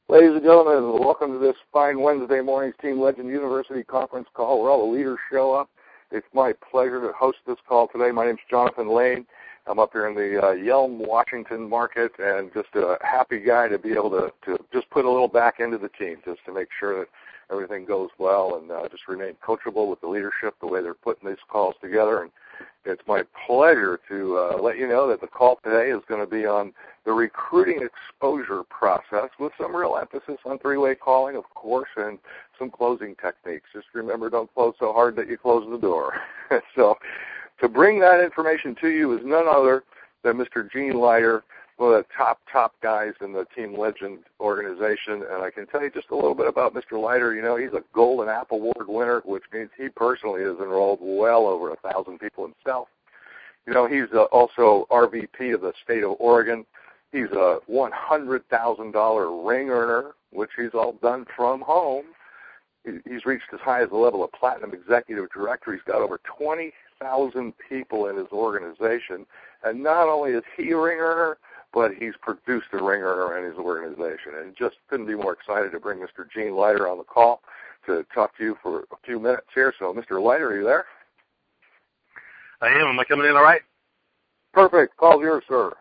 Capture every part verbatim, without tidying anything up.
Ladies and gentlemen, welcome to this fine Wednesday morning's Team Legend University conference call where all the leaders show up. It's my pleasure to host this call today. My name's Jonathan Lane. I'm up here in the uh, Yelm, Washington market, and just a happy guy to be able to, to just put a little back into the team just to make sure that everything goes well and uh, just remain coachable with the leadership, the way they're putting these calls together. And it's my pleasure to uh, let you know that the call today is going to be on the recruiting exposure process with some real emphasis on three-way calling, of course, and some closing techniques. Just remember, don't close so hard that you close the door. So to bring that information to you is none other than Mister Gene Leiter, one of the top, top guys in the Team Legend organization. And I can tell you just a little bit about Mister Leiter. You know, he's a Golden Apple Award winner, which means he personally has enrolled well over a thousand people himself. You know, he's uh, also R V P of the state of Oregon. He's a one hundred thousand dollars ring earner, which he's all done from home. He's reached as high as the level of Platinum Executive Director. He's got over twenty thousand people in his organization. And not only is he a ring earner, but he's produced a ring earner in his organization. And just couldn't be more excited to bring Mister Gene Leiter on the call to talk to you for a few minutes here. So, Mister Leiter, are you there? I am. Am I coming in all right? Perfect. Call's yours, sir.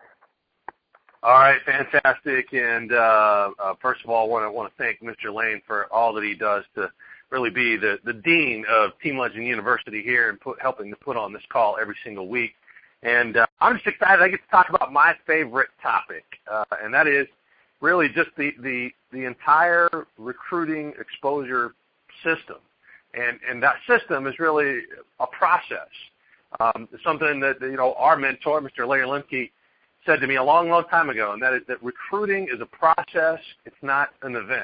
All right, fantastic. And uh, uh, first of all, I want to want to thank Mister Lane for all that he does to really be the, the dean of Team Legend University here and put, helping to put on this call every single week. And uh, I'm just excited I get to talk about my favorite topic, uh, and that is really just the, the, the entire recruiting exposure system. And, and that system is really a process. Um, it's something that, you know, our mentor, Mister Larry Lemke, said to me a long, long time ago, and that is that recruiting is a process. It's not an event.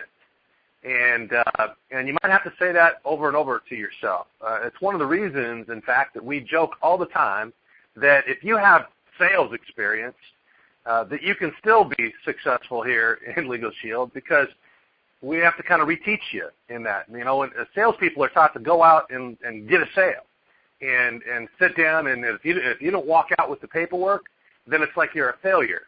And uh, and you might have to say that over and over to yourself. Uh, it's one of the reasons, in fact, that we joke all the time that if you have sales experience, uh, that you can still be successful here in Legal Shield because we have to kind of reteach you in that. You know, when, uh, salespeople are taught to go out and, and get a sale and and sit down, and if you if you don't walk out with the paperwork, then it's like you're a failure.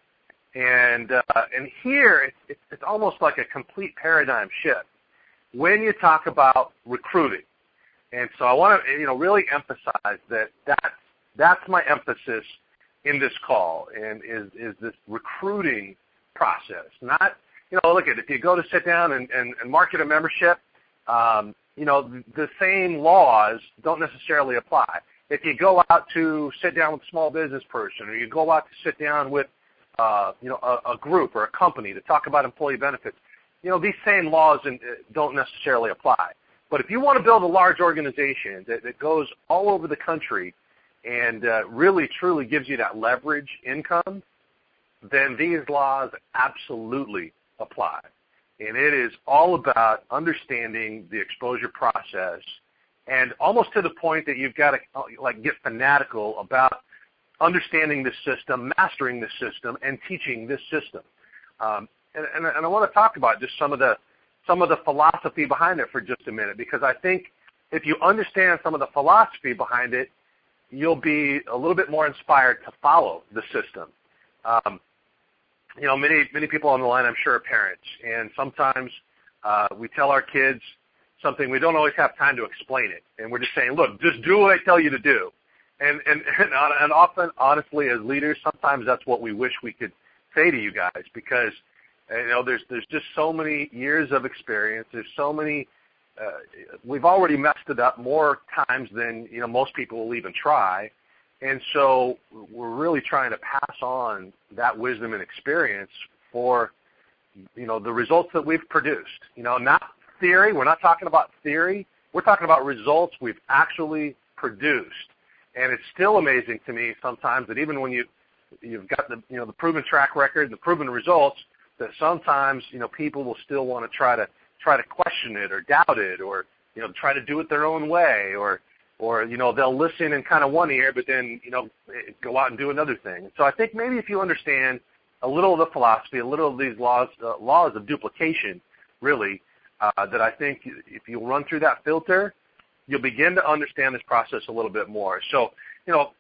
And uh, and here, it's, it's almost like a complete paradigm shift when you talk about recruiting. And so I want to, you know, really emphasize that that's, that's my emphasis in this call, and is, is this recruiting process. Not, you know, look at if you go to sit down and, and, and market a membership, um, you know, the same laws don't necessarily apply. If you go out to sit down with a small business person, or you go out to sit down with, uh, you know, a, a group or a company to talk about employee benefits, you know, these same laws in, uh, don't necessarily apply. But if you want to build a large organization that, that goes all over the country and uh, really, truly gives you that leverage income, then these laws absolutely apply. And it is all about understanding the exposure process, and almost to the point that you've got to like get fanatical about understanding the system, mastering the system, and teaching this system. Um, and, and, and I want to talk about just some of the some of the philosophy behind it for just a minute, because I think if you understand some of the philosophy behind it, you'll be a little bit more inspired to follow the system. Um, you know, many many people on the line, I'm sure, are parents, and sometimes uh, we tell our kids something, we don't always have time to explain it. And we're just saying, look, just do what I tell you to do. And, and, and often, honestly, as leaders, sometimes that's what we wish we could say to you guys, because, you know, there's, there's just so many years of experience. There's so many, uh, we've already messed it up more times than, you know, most people will even try. And so we're really trying to pass on that wisdom and experience for, you know, the results that we've produced. You know, not theory. We're not talking about theory. We're talking about results we've actually produced. And it's still amazing to me sometimes that even when you, you've got the, you know, the proven track record, the proven results, that sometimes, you know, people will still want to try to try to question it or doubt it, or, you know, try to do it their own way, or, or, you know, they'll listen in kind of one ear, but then, you know, go out and do another thing. So I think maybe if you understand a little of the philosophy, a little of these laws, uh, laws of duplication, really, Uh, that I think if you run through that filter, you'll begin to understand this process a little bit more. So, you know,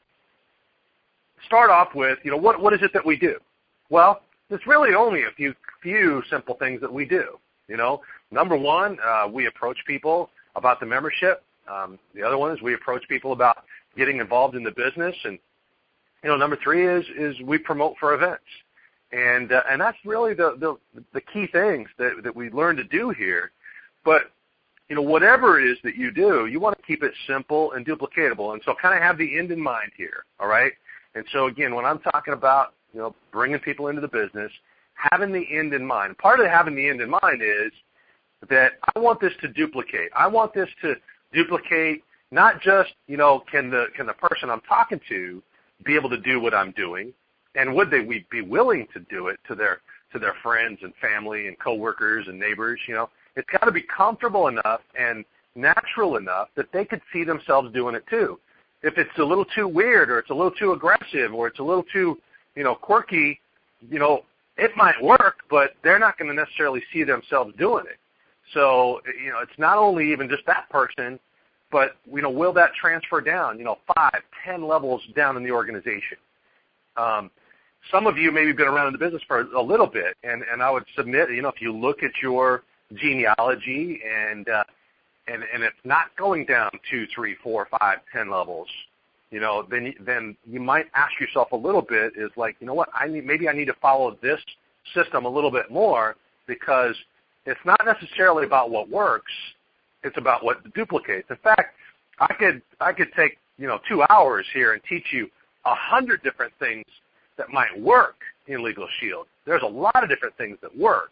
start off with, you know, what what is it that we do? Well, there's really only a few few simple things that we do. You know, number one, uh, we approach people about the membership. Um, the other one is we approach people about getting involved in the business. And, you know, number three is, is we promote for events. And, uh, and that's really the, the, the key things that, that we learn to do here. But, you know, whatever it is that you do, you want to keep it simple and duplicatable. And so kind of have the end in mind here, all right? And so, again, when I'm talking about, you know, bringing people into the business, having the end in mind, part of having the end in mind is that I want this to duplicate. I want this to duplicate not just, you know, can the can the person I'm talking to be able to do what I'm doing, and would they be willing to do it to their to their friends and family and coworkers and neighbors, you know. It's got to be comfortable enough and natural enough that they could see themselves doing it too. If it's a little too weird or it's a little too aggressive or it's a little too, you know, quirky, you know, it might work, but they're not going to necessarily see themselves doing it. So, you know, it's not only even just that person, but, you know, will that transfer down, you know, five, ten levels down in the organization? Um, some of you maybe been around in the business for a little bit, and, and I would submit, you know, if you look at your genealogy and, uh, and, and it's not going down two, three, four, five, ten levels, you know, then, then you might ask yourself a little bit is like, you know what, I need, maybe I need to follow this system a little bit more, because it's not necessarily about what works. It's about what duplicates. In fact, I could I could take, you know, two hours here and teach you a hundred different things that might work in Legal Shield. There's a lot of different things that work,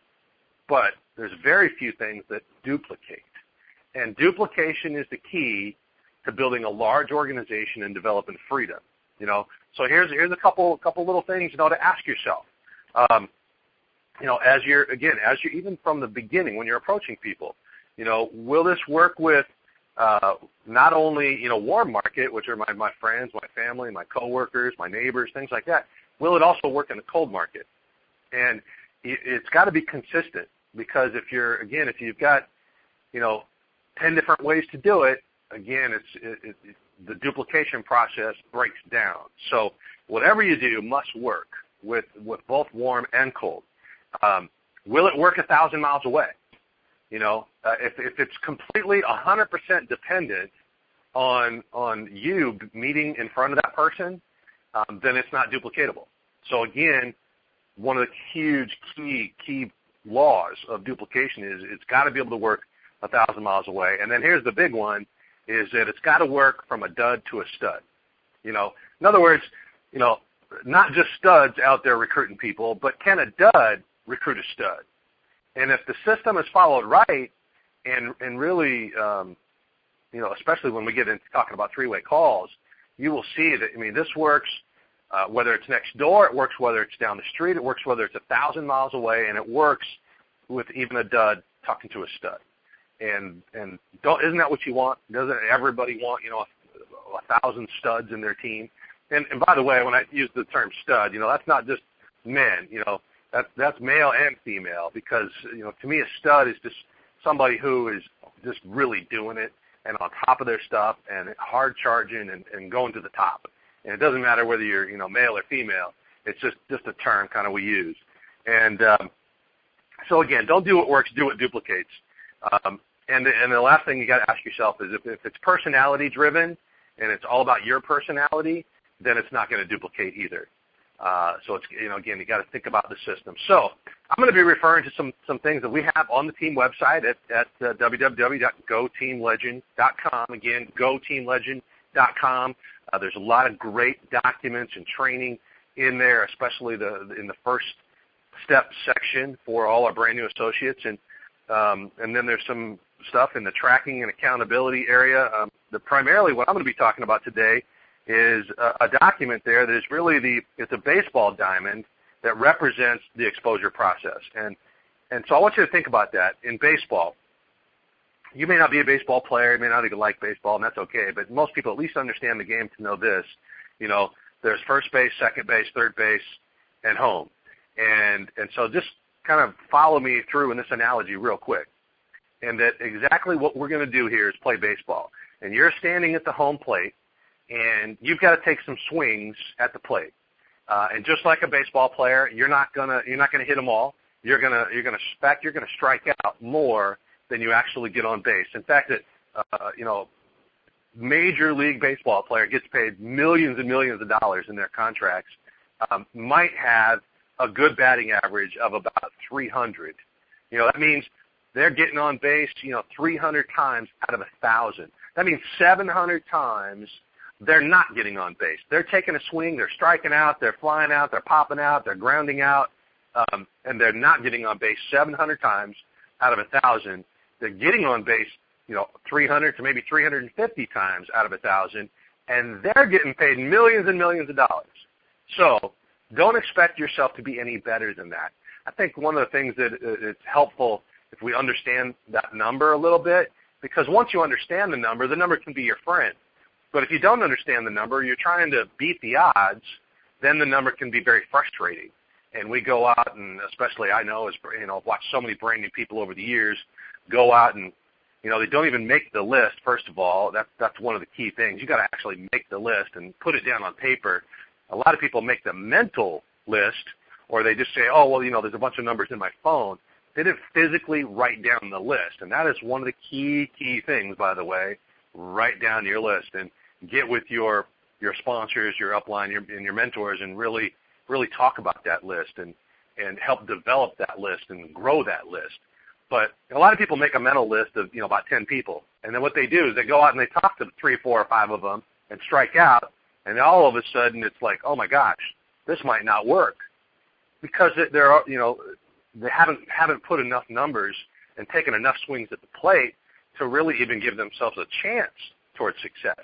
but there's very few things that duplicate. And duplication is the key to building a large organization and developing freedom. You know, so here's here's a couple couple little things, you know, to ask yourself. Um, you know, as you're again, as you even from the beginning when you're approaching people, you know, will this work with uh, not only, you know, warm market, which are my, my friends, my family, my coworkers, my neighbors, things like that? Will it also work in the cold market? And it, it's got to be consistent, because if you're, again, if you've got, you know, ten different ways to do it, again, it's it, it, it, the duplication process breaks down. So whatever you do must work with, with both warm and cold. Um, will it work a thousand miles away? You know, uh, if, if it's completely one hundred percent dependent on on you meeting in front of that person, um, then it's not duplicatable. So again, one of the huge key key laws of duplication is it's got to be able to work a thousand miles away. And then here's the big one, is that it's got to work from a dud to a stud. You know, in other words, you know, not just studs out there recruiting people, but can a dud recruit a stud? And if the system is followed right, and and really, um, you know, especially when we get into talking about three-way calls, you will see that, I mean, this works uh, whether it's next door, it works whether it's down the street, it works whether it's a thousand miles away, and it works with even a dud talking to a stud. And and don't isn't that what you want? Doesn't everybody want, you know, a, a thousand studs in their team? And and by the way, when I use the term stud, you know, that's not just men, you know. That's, that's male and female, because, you know, to me a stud is just somebody who is just really doing it and on top of their stuff and hard charging and, and going to the top. And it doesn't matter whether you're, you know, male or female. It's just, just a term kind of we use. And um, so, again, don't do what works, do what duplicates. Um, and, and the last thing you got to ask yourself is if, if it's personality-driven and it's all about your personality, then it's not going to duplicate either. Uh, so it's, you know, again, you got to think about the system. So I'm going to be referring to some, some things that we have on the team website at, at uh, w w w dot go team legend dot com. Again, go team legend dot com. Uh, there's a lot of great documents and training in there, especially the in the first step section for all our brand new associates. And um, and then there's some stuff in the tracking and accountability area. Um, the primarily what I'm going to be talking about today is a, a document there that is really the, it's a baseball diamond that represents the exposure process. And and so I want you to think about that. In baseball, you may not be a baseball player, you may not even like baseball, and that's okay, but most people at least understand the game to know this. You know, there's first base, second base, third base, and home. And and so just kind of follow me through in this analogy real quick. And that exactly what we're going to do here is play baseball. And you're standing at the home plate, and you've got to take some swings at the plate. Uh, and just like a baseball player, you're not gonna you're not gonna hit them all. you're gonna you're gonna expect you're gonna strike out more than you actually get on base. In fact, that uh, you know, Major League Baseball player gets paid millions and millions of dollars in their contracts, um, might have a good batting average of about three hundred. You know, that means they're getting on base, you know, three hundred times out of a thousand. That means seven hundred times they're not getting on base. They're taking a swing, they're striking out, they're flying out, they're popping out, they're grounding out, um, and they're not getting on base seven hundred times out of a thousand. They're getting on base, you know, three hundred to maybe three hundred fifty times out of a thousand, and they're getting paid millions and millions of dollars. So don't expect yourself to be any better than that. I think one of the things that is helpful if we understand that number a little bit, because once you understand the number, the number can be your friend. But if you don't understand the number, you're trying to beat the odds, then the number can be very frustrating. And we go out, and especially I know, as you know, I've watched so many brand new people over the years go out and, you know, they don't even make the list. First of all, that's that's one of the key things. You got to actually make the list and put it down on paper. A lot of people make the mental list, or they just say, oh, well, you know, there's a bunch of numbers in my phone. They didn't physically write down the list, and that is one of the key key things, by the way. Write down your list and get with your your sponsors, your upline, your, and your mentors, and really really talk about that list and and help develop that list and grow that list. But a lot of people make a mental list of, you know, about ten people, and then what they do is they go out and they talk to three, four, or five of them and strike out, and all of a sudden it's like, oh my gosh, this might not work, because there are, you know, they haven't haven't put enough numbers and taken enough swings at the plate to really even give themselves a chance towards success.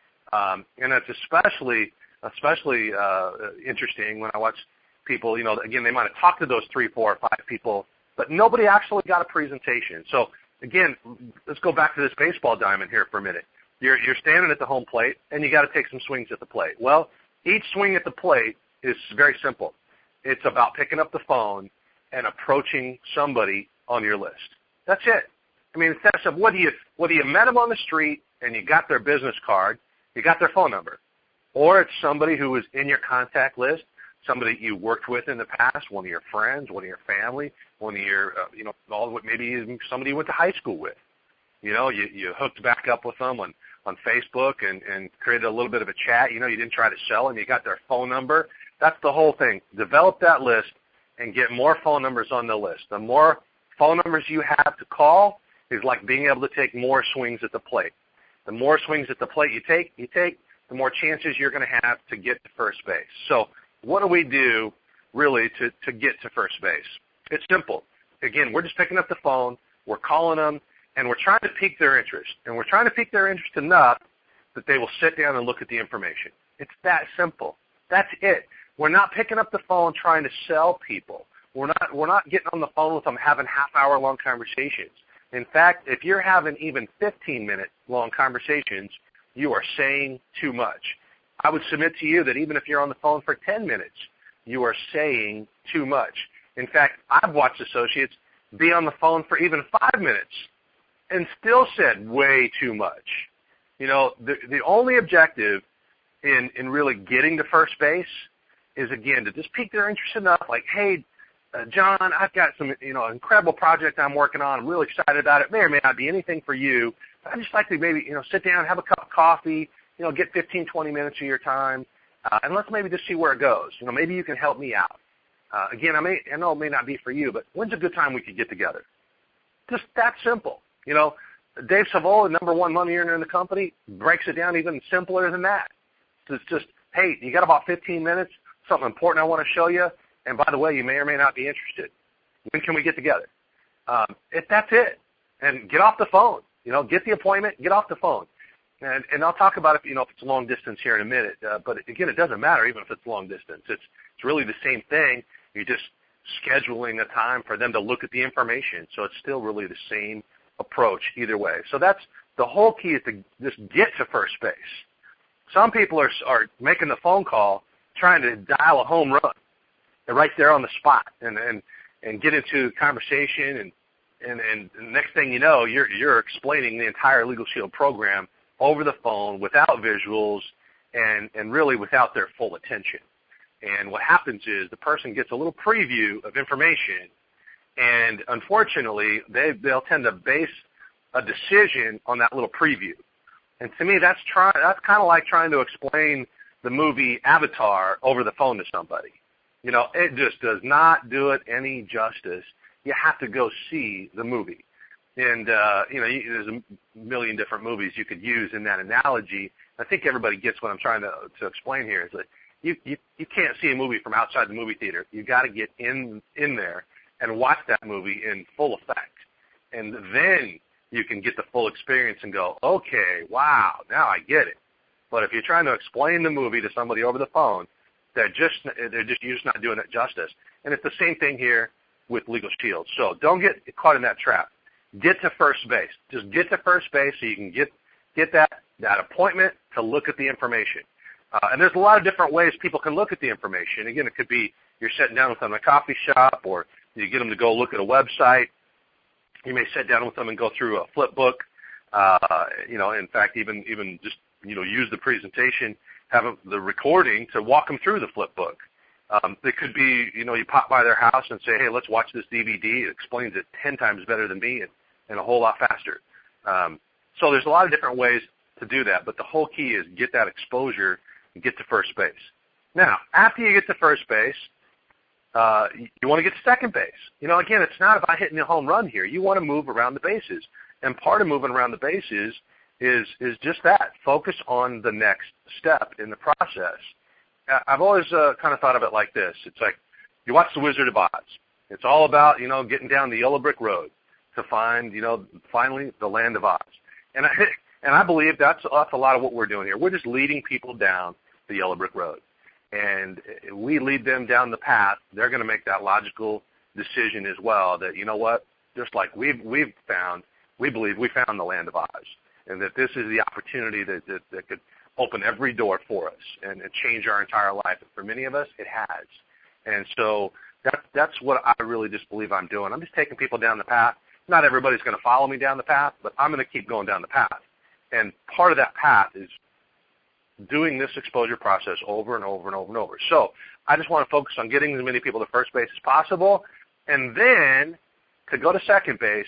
Um, and it's especially especially uh, interesting when I watch people, you know, again, they might have talked to those three, four, or five people, but nobody actually got a presentation. So, again, let's go back to this baseball diamond here for a minute. You're, you're standing at the home plate, and you got to take some swings at the plate. Well, each swing at the plate is very simple. It's about picking up the phone and approaching somebody on your list. That's it. I mean, it's that simple. Whether you, whether you met them on the street and you got their business card, you got their phone number, or it's somebody who was in your contact list, somebody you worked with in the past, one of your friends, one of your family, one of your, uh, you know, all maybe even somebody you went to high school with. You know, you, you hooked back up with them on, on Facebook and, and created a little bit of a chat. You know, you didn't try to sell them. You got their phone number. That's the whole thing. Develop that list and get more phone numbers on the list. The more phone numbers you have to call is like being able to take more swings at the plate. The more swings at the plate you take, you take, the more chances you're going to have to get to first base. So what do we do really to, to get to first base? It's simple. Again, we're just picking up the phone, we're calling them, and we're trying to pique their interest. And we're trying to pique their interest enough that they will sit down and look at the information. It's that simple. That's it. We're not picking up the phone trying to sell people. We're not, we're not getting on the phone with them having half-hour-long conversations. In fact, if you're having even fifteen-minute long conversations, you are saying too much. I would submit to you that even if you're on the phone for ten minutes, you are saying too much. In fact, I've watched associates be on the phone for even five minutes and still said way too much. You know, the, the only objective in, in really getting to first base is, again, to just pique their interest enough, like, hey, Uh, John, I've got some, you know, incredible project I'm working on. I'm really excited about it. May or may not be anything for you. I'd just like to maybe, you know, sit down, have a cup of coffee, you know, get fifteen, twenty minutes of your time, uh, and let's maybe just see where it goes. You know, maybe you can help me out. Uh, again, I may, I know it may not be for you, but when's a good time we could get together? Just that simple. You know, Dave Savola, number one money earner in the company, breaks it down even simpler than that. It's just, hey, you got about fifteen minutes, something important I want to show you. And by the way, you may or may not be interested. When can we get together? Um, if that's it, and get off the phone. You know, get the appointment, get off the phone. And, and I'll talk about it, you know, if it's long distance here in a minute. Uh, but again, it doesn't matter even if it's long distance. It's it's really the same thing. You're just scheduling a time for them to look at the information. So it's still really the same approach either way. So that's the whole key, is to just get to first base. Some people are are making the phone call trying to dial a home run. They're right there on the spot, and and, and get into conversation, and, and and the next thing you know, you're you're explaining the entire Legal Shield program over the phone without visuals, and and really without their full attention. And what happens is the person gets a little preview of information, And unfortunately, they, they'll tend to base a decision on that little preview. And to me, that's try, that's kind of like trying to explain the movie Avatar over the phone to somebody. You know, it just does not do it any justice. You have to go see the movie. And, uh, you know, you, there's a million different movies you could use in that analogy. I think everybody gets what I'm trying to, to explain here is that you, you, you can't see a movie from outside the movie theater. You got to get in, in there and watch that movie in full effect. And then you can get the full experience and go, okay, wow, now I get it. But if you're trying to explain the movie to somebody over the phone, they're just, they're just, you're just not doing it justice. And it's the same thing here with Legal Shield. So don't get caught in that trap. Get to first base. Just get to first base so you can get get that, that appointment to look at the information. Uh, and there's a lot of different ways people can look at the information. Again, it could be you're sitting down with them in a coffee shop, or you get them to go look at a website. You may sit down with them and go through a flip book. Uh, you know, in fact, even even just you know use the presentation, have them, the recording to walk them through the flip book. Um, it could be, you know, you pop by their house and say, hey, let's watch this D V D. It explains it ten times better than me and, and a whole lot faster. Um, so there's a lot of different ways to do that, but the whole key is get that exposure and get to first base. Now, after you get to first base, uh, you want to get to second base. You know, again, it's not about hitting a home run here. You want to move around the bases, and part of moving around the bases is is just that. Focus on the next step in the process. I've always uh, kind of thought of it like this. It's like you watch The Wizard of Oz. It's all about, you know, getting down the yellow brick road to find, you know, finally the land of Oz. And I, and I believe that's, that's a lot of what we're doing here. We're just leading people down the yellow brick road. And we lead them down the path. They're going to make that logical decision as well that, you know what, just like we've, we've found, we believe we found the land of Oz. And that this is the opportunity that, that, that could open every door for us and, and change our entire life. And for many of us, it has. And so that, that's what I really just believe I'm doing. I'm just taking people down the path. Not everybody's going to follow me down the path, but I'm going to keep going down the path. And part of that path is doing this exposure process over and over and over and over. So I just want to focus on getting as many people to first base as possible. And then to go to second base,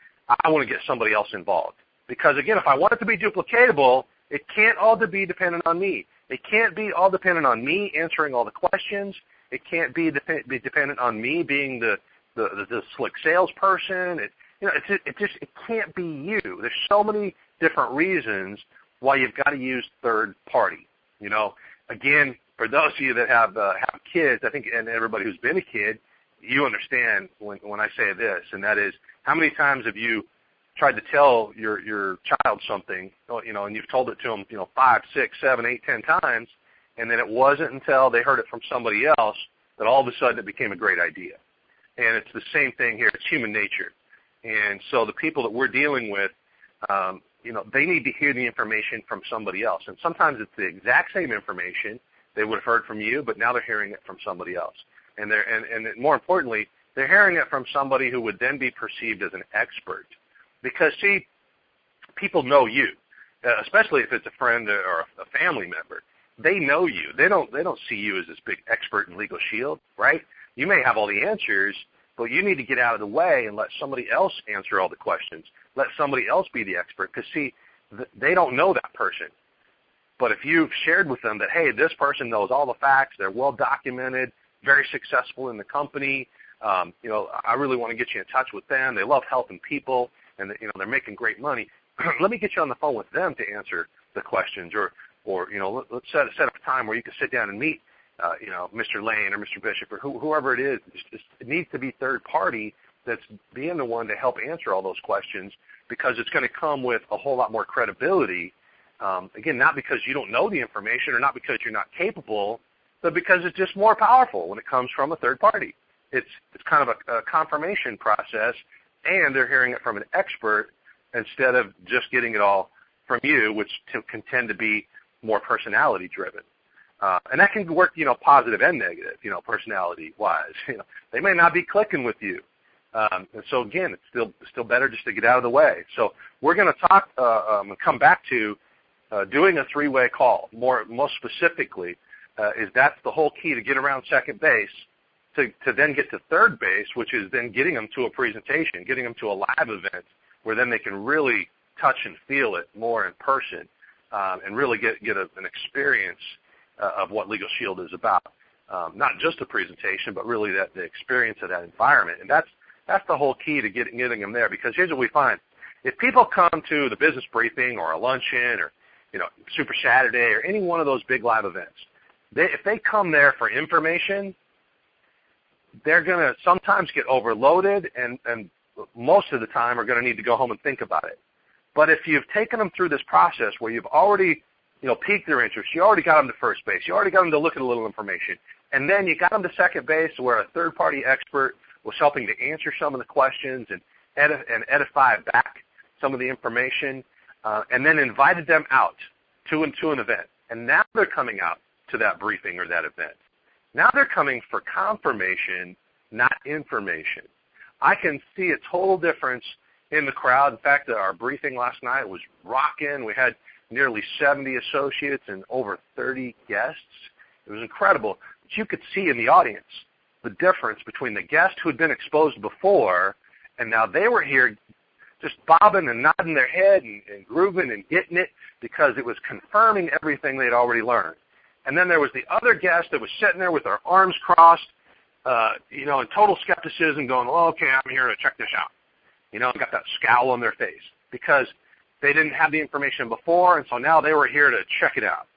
I want to get somebody else involved. Because, again, if I want it to be duplicatable, it can't all be dependent on me. It can't be all dependent on me answering all the questions. It can't be, de- be dependent on me being the, the, the, the slick salesperson. It, you know, it, it just it can't be you. There's so many different reasons why you've got to use third party. You know, again, for those of you that have uh, have kids, I think, and everybody who's been a kid, you understand when when I say this, and that is, how many times have you tried to tell your your child something, you know, and you've told it to them, you know, five, six, seven, eight, ten times, and then it wasn't until they heard it from somebody else that all of a sudden it became a great idea. And it's the same thing here. It's human nature. And so the people that we're dealing with, um, you know, they need to hear the information from somebody else. And sometimes it's the exact same information they would have heard from you, but now they're hearing it from somebody else. And they're and, and more importantly, they're hearing it from somebody who would then be perceived as an expert. Because, see, people know you, uh, especially if it's a friend or a family member. They know you. They don't They don't see you as this big expert in Legal Shield, right? You may have all the answers, but you need to get out of the way and let somebody else answer all the questions. Let somebody else be the expert. Because, see, th- they don't know that person. But if you've shared with them that, hey, this person knows all the facts, they're well documented, very successful in the company, um, you know, I really want to get you in touch with them. They love helping people. And you know they're making great money. Let me get you on the phone with them to answer the questions, or, or you know, let, let's set set up a time where you can sit down and meet, uh, you know, Mister Lane or Mister Bishop or who, whoever it is. It's just, it needs to be third party that's being the one to help answer all those questions, because it's going to come with a whole lot more credibility. Um, again, not because you don't know the information or not because you're not capable, but because it's just more powerful when it comes from a third party. It's it's kind of a, a confirmation process. And they're hearing it from an expert instead of just getting it all from you, which t- can tend to be more personality-driven. Uh, and that can work, you know, positive and negative, you know, personality-wise. You know, they may not be clicking with you. Um, and so, again, it's still still better just to get out of the way. So we're going to talk uh, um, and come back to uh, doing a three-way call. More, most specifically, uh, is that's the whole key to get around second base. to, to then get to third base, which is then getting them to a presentation, getting them to a live event where then they can really touch and feel it more in person um, and really get, get a, an experience uh, of what Legal Shield is about. Um, not just a presentation, but really that the experience of that environment. And that's that's the whole key to getting, getting them there, because here's what we find. If people come to the business briefing or a luncheon or, you know, Super Saturday or any one of those big live events, they, if they come there for information, they're going to sometimes get overloaded and, and most of the time are going to need to go home and think about it. But if you've taken them through this process where you've already, you know, piqued their interest, you already got them to first base, you already got them to look at a little information, and then you got them to second base where a third-party expert was helping to answer some of the questions and, edif- and edify back some of the information, uh, and then invited them out to, to an event. And now they're coming out to that briefing or that event. Now they're coming for confirmation, not information. I can see a total difference in the crowd. In fact, our briefing last night was rocking. We had nearly seventy associates and over thirty guests. It was incredible. But you could see in the audience the difference between the guests who had been exposed before and now they were here just bobbing and nodding their head and, and grooving and getting it because it was confirming everything they'd already learned. And then there was the other guest that was sitting there with their arms crossed, uh, you know, in total skepticism going, oh, okay, I'm here to check this out. You know, got that scowl on their face because they didn't have the information before, and so now they were here to check it out.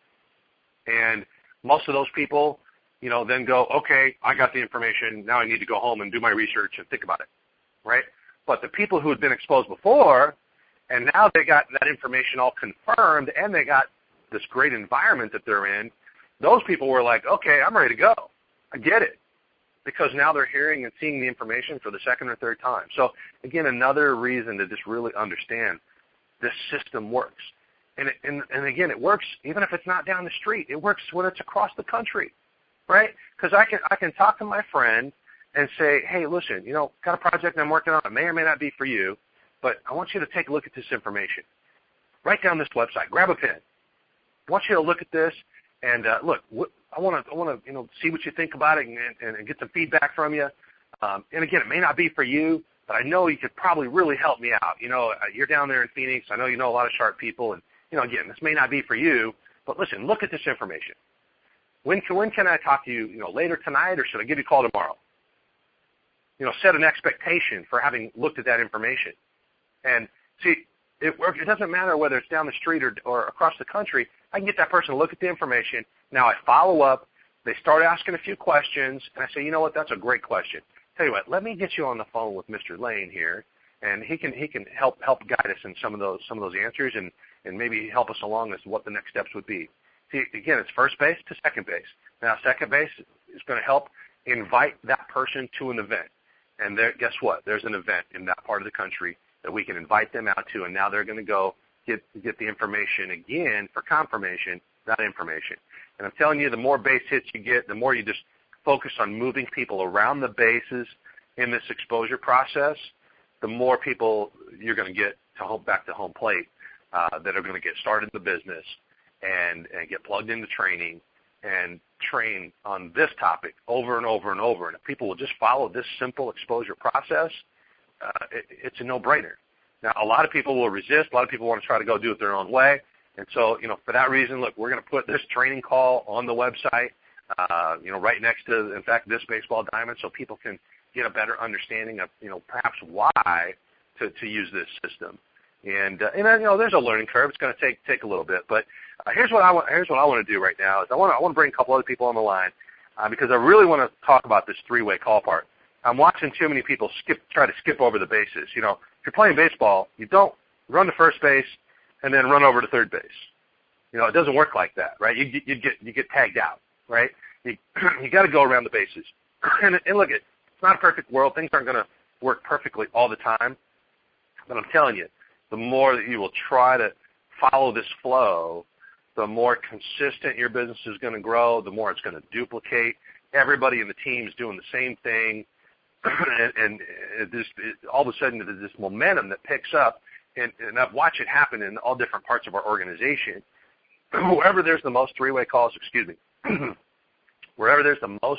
And most of those people, you know, then go, okay, I got the information. Now I need to go home and do my research and think about it, right? But the people who had been exposed before, and now they got that information all confirmed, and they got this great environment that they're in, those people were like, okay, I'm ready to go. I get it. Because now they're hearing and seeing the information for the second or third time. So, again, another reason to just really understand this system works. And, it, and, and again, it works even if it's not down the street. It works when it's across the country, right? Because I can, I can talk to my friend and say, hey, listen, you know, got a project I'm working on. It may or may not be for you, but I want you to take a look at this information. Write down this website. Grab a pen. I want you to look at this. And uh, look, what, I want to, I want to, you know, see what you think about it and, and, and get some feedback from you. Um, and again, it may not be for you, but I know you could probably really help me out. You know, you're down there in Phoenix. I know you know a lot of sharp people, and you know, again, this may not be for you, but listen, look at this information. When can, when can I talk to you? You know, later tonight, or should I give you a call tomorrow? You know, set an expectation for having looked at that information. And see, it works. It doesn't matter whether it's down the street or, or across the country. I can get that person to look at the information. Now I follow up. They start asking a few questions, and I say, you know what, that's a great question. Tell you what, let me get you on the phone with Mister Lane here, and he can he can help help guide us in some of those some of those answers, and, and maybe help us along as to what the next steps would be. See, again, it's first base to second base. Now second base is going to help invite that person to an event, and there, guess what? There's an event in that part of the country that we can invite them out to, and now they're going to go get get the information again for confirmation, that information. And I'm telling you, the more base hits you get, the more you just focus on moving people around the bases in this exposure process, the more people you're going to get to home, back to home plate uh, that are going to get started in the business and, and get plugged into training and train on this topic over and over and over. And if people will just follow this simple exposure process, uh, it, it's a no-brainer. Now, a lot of people will resist. A lot of people want to try to go do it their own way. And so, you know, for that reason, look, we're going to put this training call on the website, uh, you know, right next to, in fact, this baseball diamond so people can get a better understanding of, you know, perhaps why to, to use this system. And, uh, and, you know, there's a learning curve. It's going to take take a little bit. But uh, here's what I want here's what I want to do right now is I want to I want to bring a couple other people on the line uh, because I really want to talk about this three-way call part. I'm watching too many people skip try to skip over the bases. You know, if you're playing baseball, you don't run to first base and then run over to third base. You know, it doesn't work like that, right? You, you get you get tagged out, right? You you got to go around the bases. And, and look, it's not a perfect world. Things aren't going to work perfectly all the time. But I'm telling you, the more that you will try to follow this flow, the more consistent your business is going to grow, the more it's going to duplicate. Everybody in the team is doing the same thing. and and it just, it, all of a sudden there's this momentum that picks up. And, and I've watched it happen in all different parts of our organization. Wherever there's the most three-way calls, excuse me, wherever there's the most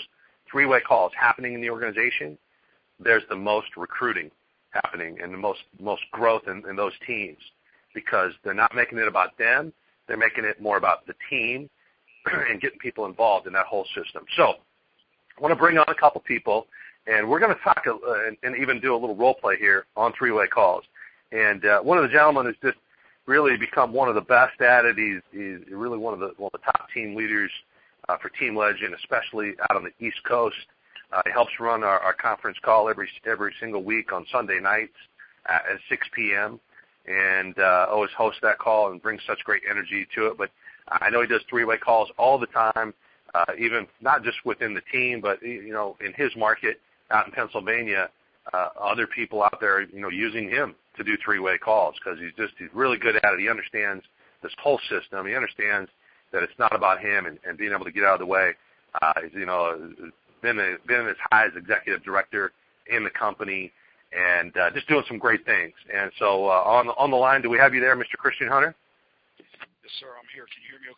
three-way calls happening in the organization, there's the most recruiting happening and the most most growth in, in those teams, because they're not making it about them. They're making it more about the team and getting people involved in that whole system. So I want to bring on a couple people, and we're going to talk uh, and, and even do a little role play here on three-way calls. And uh, one of the gentlemen has just really become one of the best at it. He's, he's really one of the one of the top team leaders uh, for Team Legend, especially out on the East Coast. Uh, he helps run our, our conference call every every single week on Sunday nights at, at six p.m. and uh, always hosts that call and brings such great energy to it. But I know he does three-way calls all the time, uh, even not just within the team, but you know, in his market out in Pennsylvania, uh, other people out there, you know, using him to do three-way calls, because he's just he's really good at it. He understands this whole system. He understands that it's not about him, and, and being able to get out of the way. Uh, he's, you know, been a, been as high as executive director in the company, and uh, just doing some great things. And so uh, on on the line, do we have you there, Mister Christian Hunter? Yes, sir. I'm here. Can you hear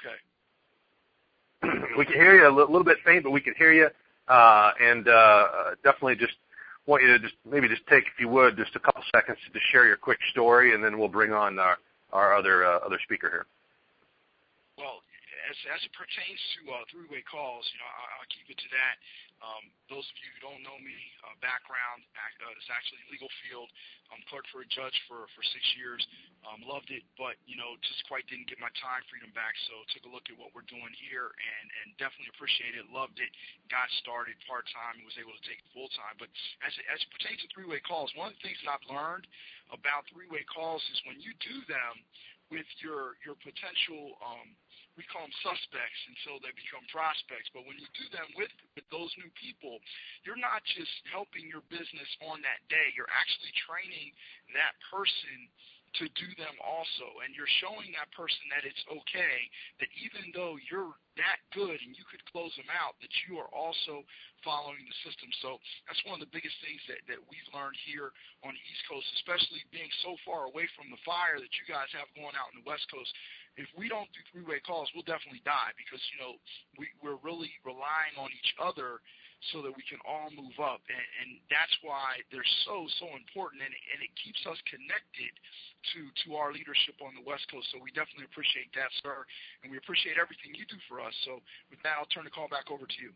me okay? We can hear you a little bit faint, but we can hear you. Uh, and uh, definitely just want you to just maybe just take, if you would, just a couple seconds to just share your quick story, and then we'll bring on our, our other uh, other speaker here. Well, as, as it pertains to uh, three-way calls, you know, I, I'll keep it to that. Um, those of you who don't know me, uh, background uh, is actually legal field. I'm clerked for a judge for, for six years. Um, loved it, but, you know, just quite didn't get my time freedom back. So took a look at what we're doing here and, and definitely appreciated it, loved it, got started part-time and was able to take it full-time. But as it, as it pertains to three-way calls, one of the things that I've learned about three-way calls is when you do them with your, your potential um, we call them suspects until they become prospects. But when you do them with, with those new people, you're not just helping your business on that day. You're actually training that person to do them also. And you're showing that person that it's okay, that even though you're that good and you could close them out, that you are also following the system. So that's one of the biggest things that, that we've learned here on the East Coast, especially being so far away from the fire that you guys have going out in the West Coast. If we don't do three-way calls, we'll definitely die because, you know, we, we're really relying on each other so that we can all move up. And, and that's why they're so, so important, and it, and it keeps us connected to, to our leadership on the West Coast. So we definitely appreciate that, sir, and we appreciate everything you do for us. So with that, I'll turn the call back over to you.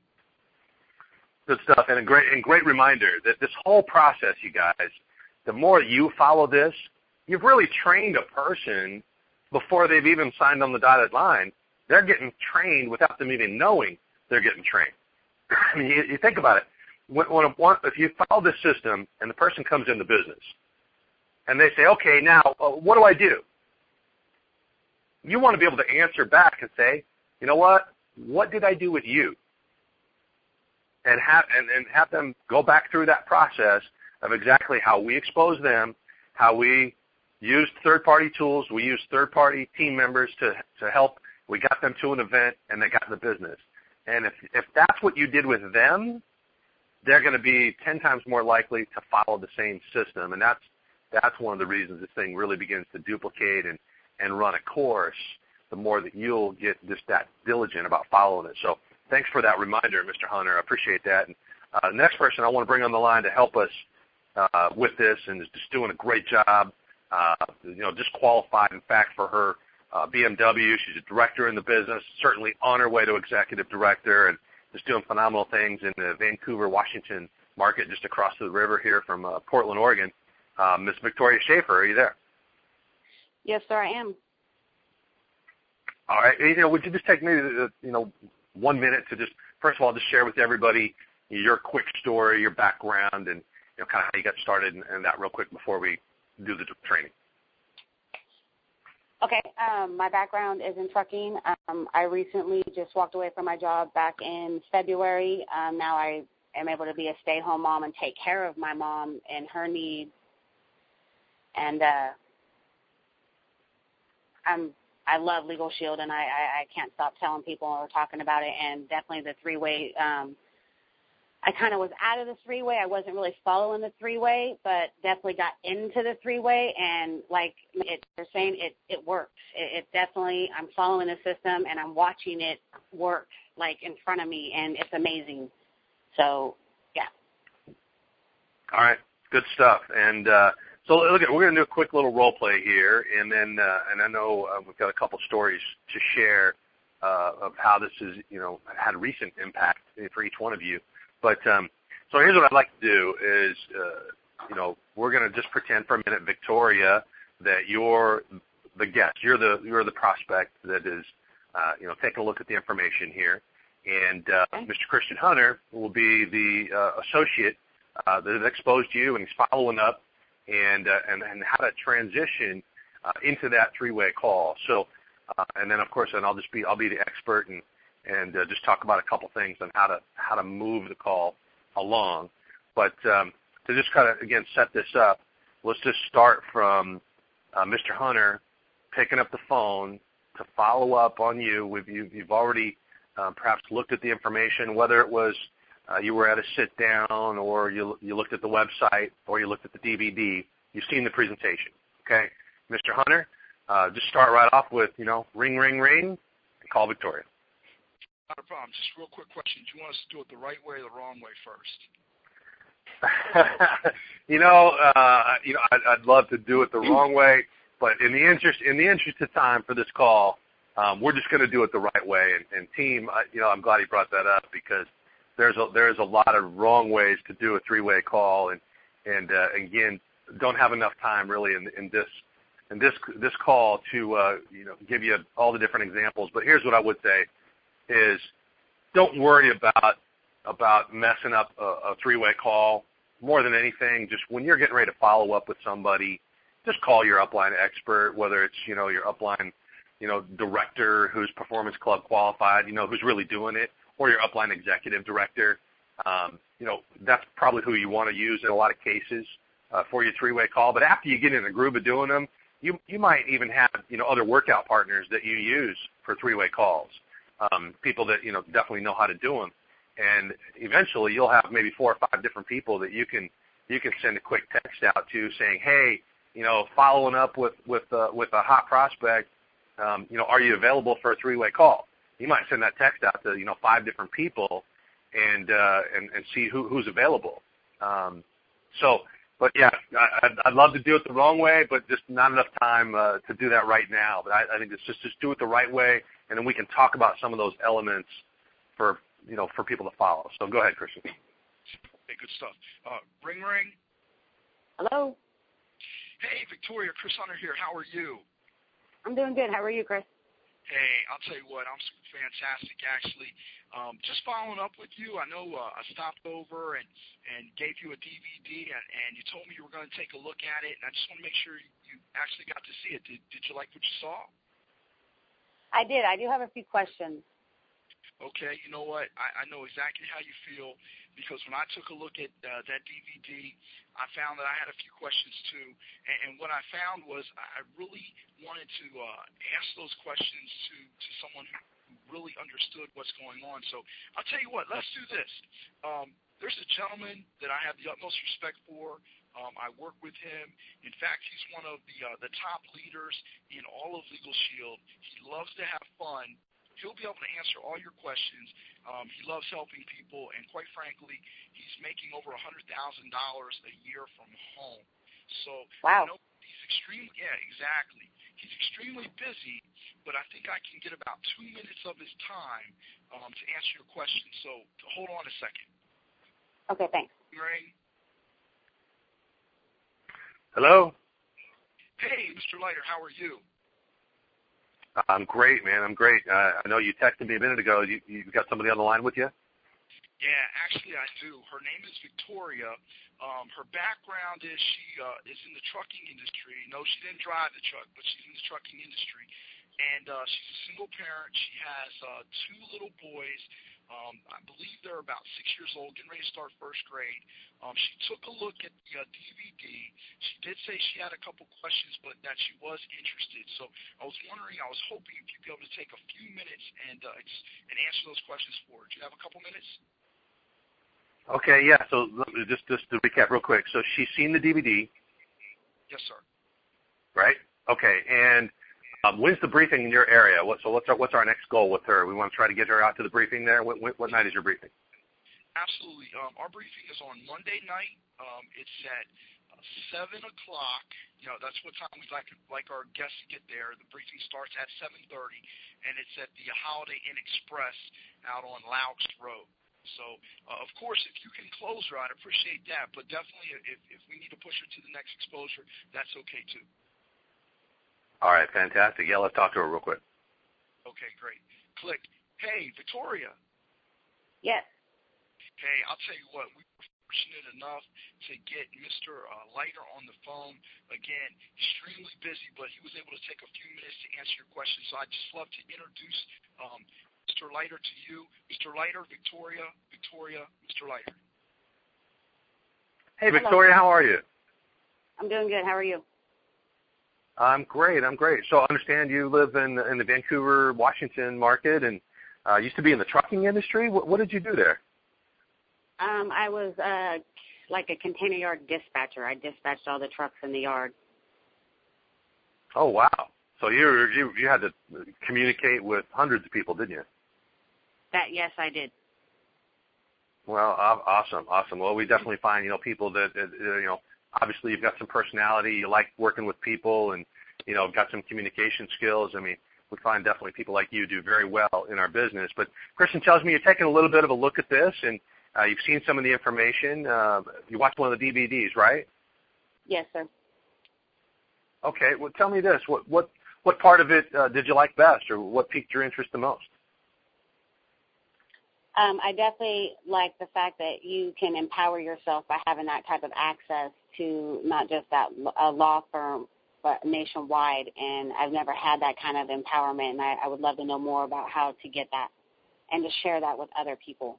Good stuff, and a great and great reminder that this whole process, you guys, the more you follow this, you've really trained a person before they've even signed on the dotted line. They're getting trained without them even knowing they're getting trained. I mean, you, you think about it. When, when a, if you follow this system and the person comes into business and they say, okay, now uh, what do I do? You want to be able to answer back and say, you know what? What did I do with you? And have, and, and have them go back through that process of exactly how we expose them, how we used third-party tools. We used third-party team members to to help. We got them to an event, and they got in the business. And if if that's what you did with them, they're going to be ten times more likely to follow the same system. And that's that's one of the reasons this thing really begins to duplicate and, and run a course, the more that you'll get just that diligent about following it. So thanks for that reminder, Mister Hunter. I appreciate that. And uh, the next person I want to bring on the line to help us uh, with this and is just doing a great job. Uh, you know, just qualified, in fact, for her uh, B M W. She's a director in the business, certainly on her way to executive director, and just doing phenomenal things in the Vancouver, Washington market just across the river here from uh, Portland, Oregon. Uh, Miss Victoria Schaefer, are you there? Yes, sir, I am. All right. You know, would you just take maybe, uh, you know, one minute to just, first of all, just share with everybody your quick story, your background, and, you know, kind of how you got started and, and that real quick before we do the training. Okay, um, my background is in trucking. Um, I recently just walked away from my job back in February. Um, now I am able to be a stay-at-home mom and take care of my mom and her needs. And uh, I'm I love Legal Shield, and I, I, I can't stop telling people or talking about it. And definitely the three-way. Um, I kind of was out of the three-way. I wasn't really following the three-way, but definitely got into the three-way. And like it, they're saying, it, it works. It, it definitely, I'm following the system, and I'm watching it work, like, in front of me, and it's amazing. So, yeah. All right, good stuff. And uh, so look, we're going to do a quick little role play here, and then uh, and I know uh, we've got a couple stories to share uh, of how this has, you know, had recent impact for each one of you. But um, so here's what I'd like to do is, uh, you know, we're going to just pretend for a minute, Victoria, that you're the guest, you're the you're the prospect that is, uh, you know, taking a look at the information here, and uh, okay. Mister Christian Hunter will be the uh, associate uh, that has exposed you, and he's following up, and uh, and and how to transition uh, into that three-way call. So. Uh, and then, of course, and I'll just be I'll be the expert and and uh, just talk about a couple things on how to how to move the call along. But um, to just kind of again set this up, let's just start from uh, Mister Hunter picking up the phone to follow up on you. With you you've already uh, perhaps looked at the information, whether it was uh, you were at a sit down or you you looked at the website or you looked at the D V D. You've seen the presentation, okay, Mister Hunter. Uh, just start right off with, you know, ring, ring, ring, and call Victoria. Not a problem. Just a real quick question. Do you want us to do it the right way or the wrong way first? you know, uh, you know, I'd, I'd love to do it the wrong way, but in the interest in the interest of time for this call, um, we're just going to do it the right way. And, and team, uh, you know, I'm glad he brought that up because there's a, there's a lot of wrong ways to do a three-way call, and and uh, again, don't have enough time really in, in this. And this this call to uh, you know give you all the different examples, but here's what I would say: is don't worry about about messing up a, a three-way call. More than anything, just when you're getting ready to follow up with somebody, just call your upline expert, whether it's you know your upline you know director who's Performance Club qualified, you know who's really doing it, or your upline executive director. Um, you know that's probably who you want to use in a lot of cases uh, for your three-way call. But after you get in the groove of doing them, You you might even have you know other workout partners that you use for three-way calls, um, people that you know definitely know how to do them, and eventually you'll have maybe four or five different people that you can you can send a quick text out to saying, hey, you know, following up with with uh, with a hot prospect, um, you know, are you available for a three-way call? You might send that text out to you know five different people, and uh, and and see who who's available. Um, so. But, yeah, I'd, I'd love to do it the wrong way, but just not enough time uh, to do that right now. But I, I think it's just just do it the right way, and then we can talk about some of those elements for, you know, for people to follow. So go ahead, Christian. Hey, good stuff. Uh, ring, ring. Hello. Hey, Victoria, Chris Hunter here. How are you? I'm doing good. How are you, Chris? Hey, I'll tell you what, I'm fantastic, actually. Um, just following up with you, I know uh, I stopped over and, and gave you a D V D, and, and you told me you were going to take a look at it, and I just want to make sure you actually got to see it. Did, did you like what you saw? I did. I do have a few questions. Okay, you know what? I, I know exactly how you feel, because when I took a look at uh, that D V D, I found that I had a few questions too. And, and what I found was I really wanted to uh, ask those questions to, to someone who really understood what's going on. So I'll tell you what, let's do this. Um, there's a gentleman that I have the utmost respect for. Um, I work with him. In fact, he's one of the uh, the top leaders in all of Legal Shield. He loves to have fun. He'll be able to answer all your questions. Um, he loves helping people, and quite frankly, he's making over one hundred thousand dollars a year from home. So, wow. You know, he's extremely, yeah, exactly. He's extremely busy, but I think I can get about two minutes of his time um, to answer your questions. So hold on a second. Okay, thanks. Ring. Hello. Hey, Mister Leiter, how are you? I'm great, man. I'm great. Uh, I know you texted me a minute ago. You you got somebody on the line with you? Yeah, actually I do. Her name is Victoria. Um, her background is she uh, is in the trucking industry. No, she didn't drive the truck, but she's in the trucking industry. And uh, she's a single parent. She has uh, two little boys. Um, I believe they're about six years old, getting ready to start first grade. Um, she took a look at the uh, D V D. She did say she had a couple questions, but that she was interested. So I was wondering, I was hoping if you'd be able to take a few minutes and uh, and answer those questions for her. Do you have a couple minutes? Okay, yeah. So just just to recap real quick. So she's seen the D V D. Yes, sir. Right. Okay. And um, when's the briefing in your area? What, so what's our what's our next goal with her? We want to try to get her out to the briefing there. What, what, what night is your briefing? Absolutely. Um, our briefing is on Monday night. Um, it's at uh, seven o'clock. You know, that's what time we'd like like our guests to get there. The briefing starts at seven thirty, and it's at the Holiday Inn Express out on Laux Road. So, uh, of course, if you can close her, I'd appreciate that. But definitely, if, if we need to push her to the next exposure, that's okay, too. All right, fantastic. Yeah, let's talk to her real quick. Okay, great. Click. Hey, Victoria. Yes. Hey, I'll tell you what, we were fortunate enough to get Mister Uh, Leiter on the phone. Again, extremely busy, but he was able to take a few minutes to answer your questions. So I'd just love to introduce um, Mister Leiter to you. Mister Leiter, Victoria, Victoria, Mister Leiter. Hey, Victoria, Hello. How are you? I'm doing good. How are you? I'm great. I'm great. So I understand you live in, in the Vancouver, Washington market and uh, used to be in the trucking industry. What, what did you do there? Um, I was uh, like a container yard dispatcher. I dispatched all the trucks in the yard. Oh, wow. So you you you had to communicate with hundreds of people, didn't you? That yes, I did. Well, awesome, awesome. Well, we definitely find, you know, people that, uh, you know, obviously you've got some personality, you like working with people and, you know, got some communication skills. I mean, we find definitely people like you do very well in our business. But Christian tells me you're taking a little bit of a look at this and uh, you've seen some of the information. Uh, you watched one of the D V Ds, right? Yes, sir. Okay. Well, tell me this. What what what part of it uh, did you like best, or what piqued your interest the most? Um, I definitely like the fact that you can empower yourself by having that type of access to not just that a law firm, but nationwide. And I've never had that kind of empowerment, and I, I would love to know more about how to get that and to share that with other people.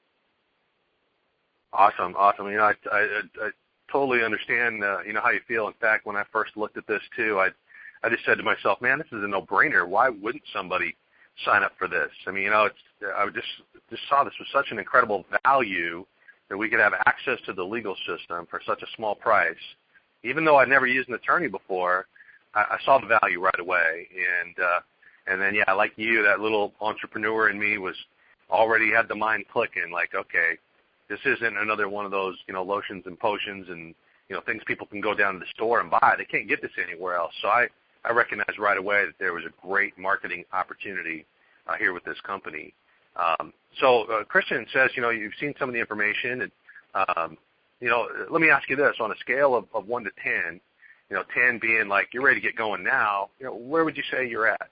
Awesome, awesome. You know, I, I, I totally understand, uh, you know, how you feel. In fact, when I first looked at this too, I, I just said to myself, man, this is a no-brainer. Why wouldn't somebody sign up for this? I mean, you know, it's, I just just saw this was such an incredible value that we could have access to the legal system for such a small price. Even though I'd never used an attorney before, I, I saw the value right away. And uh, and then, yeah, like you, that little entrepreneur in me was already had the mind clicking, like, okay, this isn't another one of those, you know, lotions and potions and, you know, things people can go down to the store and buy. They can't get this anywhere else. So I, I recognized right away that there was a great marketing opportunity uh, here with this company. Um, so uh, Christian says, you know, you've seen some of the information. And, um, you know, let me ask you this. On a scale of, of one to ten, you know, ten being like you're ready to get going now, you know, where would you say you're at?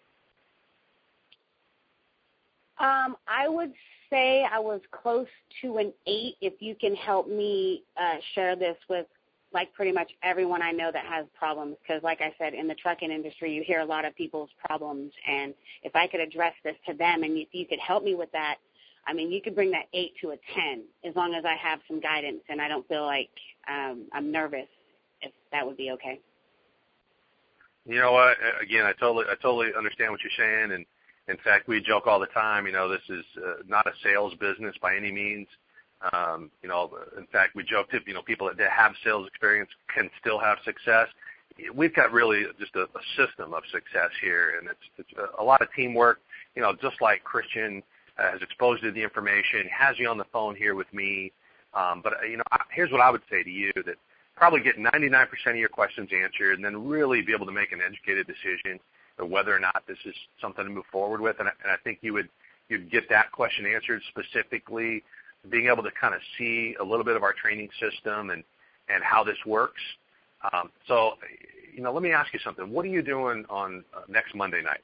Um, I would say I was close to an eight. If you can help me uh, share this with, like, pretty much everyone I know that has problems, because, like I said, in the trucking industry, you hear a lot of people's problems, and if I could address this to them, and if you could help me with that, I mean, you could bring that eight to a ten, as long as I have some guidance and I don't feel like um, I'm nervous, if that would be okay. You know what? Again, I totally, I totally understand what you're saying, and in fact, we joke all the time, you know, this is uh, not a sales business by any means. Um, you know, in fact, we joke that, you know, people that have sales experience can still have success. We've got really just a, a system of success here, and it's, it's a lot of teamwork, you know, just like Christian uh, has exposed you to the information, has you on the phone here with me. Um, but, you know, here's what I would say to you, that probably get ninety-nine percent of your questions answered and then really be able to make an educated decision of whether or not this is something to move forward with. And I, and I think you would you'd get that question answered specifically, being able to kind of see a little bit of our training system and, and how this works. Um, so, you know, let me ask you something. What are you doing on uh, next Monday night?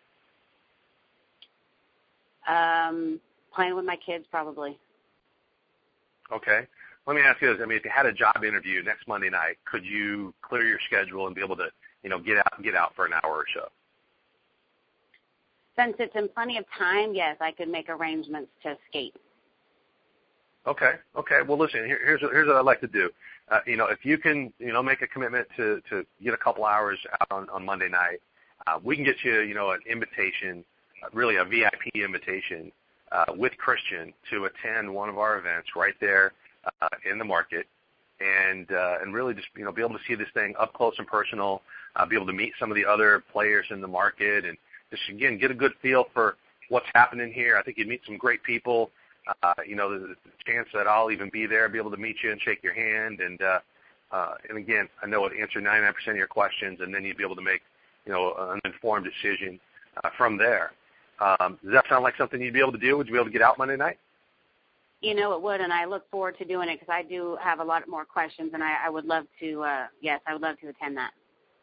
Um, playing with my kids, probably. Okay. Let me ask you this. I mean, if you had a job interview next Monday night, could you clear your schedule and be able to, you know, get out get out for an hour or so? Since it's in plenty of time, yes, I could make arrangements to skate. Okay. Okay. Well, listen. Here, here's what, here's what I'd like to do. Uh, you know, if you can, you know, make a commitment to, to get a couple hours out on, on Monday night, uh, we can get you, you know, an invitation, uh, really a V I P invitation uh, with Christian to attend one of our events right there uh, in the market, and uh, and really just, you know, be able to see this thing up close and personal, uh, be able to meet some of the other players in the market, and just again get a good feel for what's happening here. I think you'd meet some great people. Uh, you know, there's a chance that I'll even be there, be able to meet you and shake your hand. And, uh, uh, and again, I know it answer ninety-nine percent of your questions, and then you'd be able to make, you know, an informed decision uh, from there. Um, does that sound like something you'd be able to do? Would you be able to get out Monday night? You know, it would, and I look forward to doing it because I do have a lot more questions, and I, I would love to, uh, yes, I would love to attend that.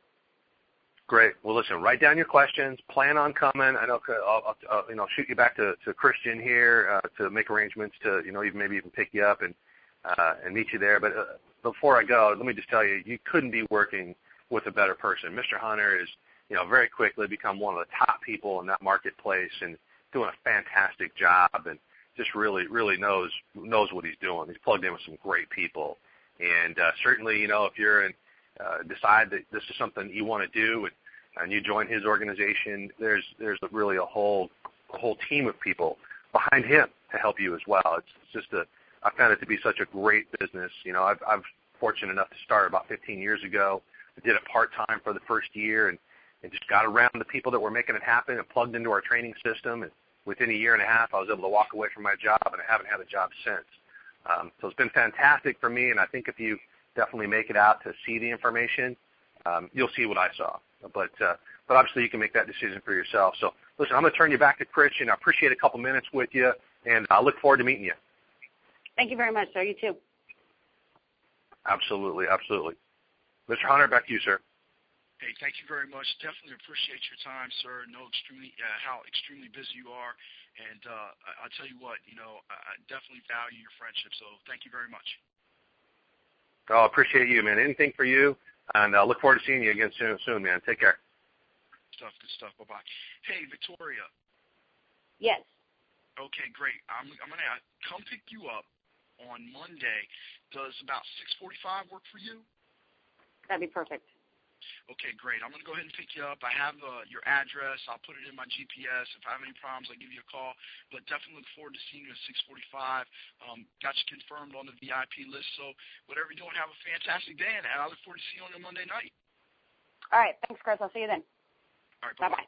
Great. Well, listen, write down your questions. Plan on coming. I know I'll, I'll, I'll you know, shoot you back to, to Christian here uh, to make arrangements to, you know, even maybe even pick you up and uh, and meet you there. But uh, before I go, let me just tell you, you couldn't be working with a better person. Mister Hunter is, you know, very quickly become one of the top people in that marketplace and doing a fantastic job and just really, really knows knows what he's doing. He's plugged in with some great people. And uh, certainly, you know, if you're in, uh, decide that this is something you want to do and, and you join his organization, there's there's a, really a whole a whole team of people behind him to help you as well. It's, it's just a I found it to be such a great business. You know, I've I've fortunate enough to start about fifteen years ago. I did it part time for the first year and, and just got around the people that were making it happen and plugged into our training system. And within a year and a half, I was able to walk away from my job, and I haven't had a job since. Um, so it's been fantastic for me, and I think if you definitely make it out to see the information, um, you'll see what I saw. But uh, but obviously you can make that decision for yourself. So listen, I'm going to turn you back to Christian. I appreciate a couple minutes with you, and I look forward to meeting you. Thank you very much, sir. You too. Absolutely, absolutely. Mister Hunter, back to you, sir. Hey, thank you very much. Definitely appreciate your time, sir. Know extremely uh, how extremely busy you are, and uh, I, I'll tell you what, you know, I, I definitely value your friendship. So thank you very much. Oh, appreciate you, man. Anything for you, and I uh, look forward to seeing you again soon, soon, man. Take care. Good stuff, good stuff. Bye bye. Hey, Victoria. Yes. Okay, great. I'm I'm gonna come pick you up on Monday. Does about six forty-five work for you? That'd be perfect. Okay, great. I'm going to go ahead and pick you up. I have uh, your address. I'll put it in my G P S. If I have any problems, I'll give you a call. But definitely look forward to seeing you at six forty-five. Um, got you confirmed on the V I P list. So whatever you're doing, have a fantastic day, and I look forward to seeing you on your Monday night. All right. Thanks, Chris. I'll see you then. All right, bye-bye.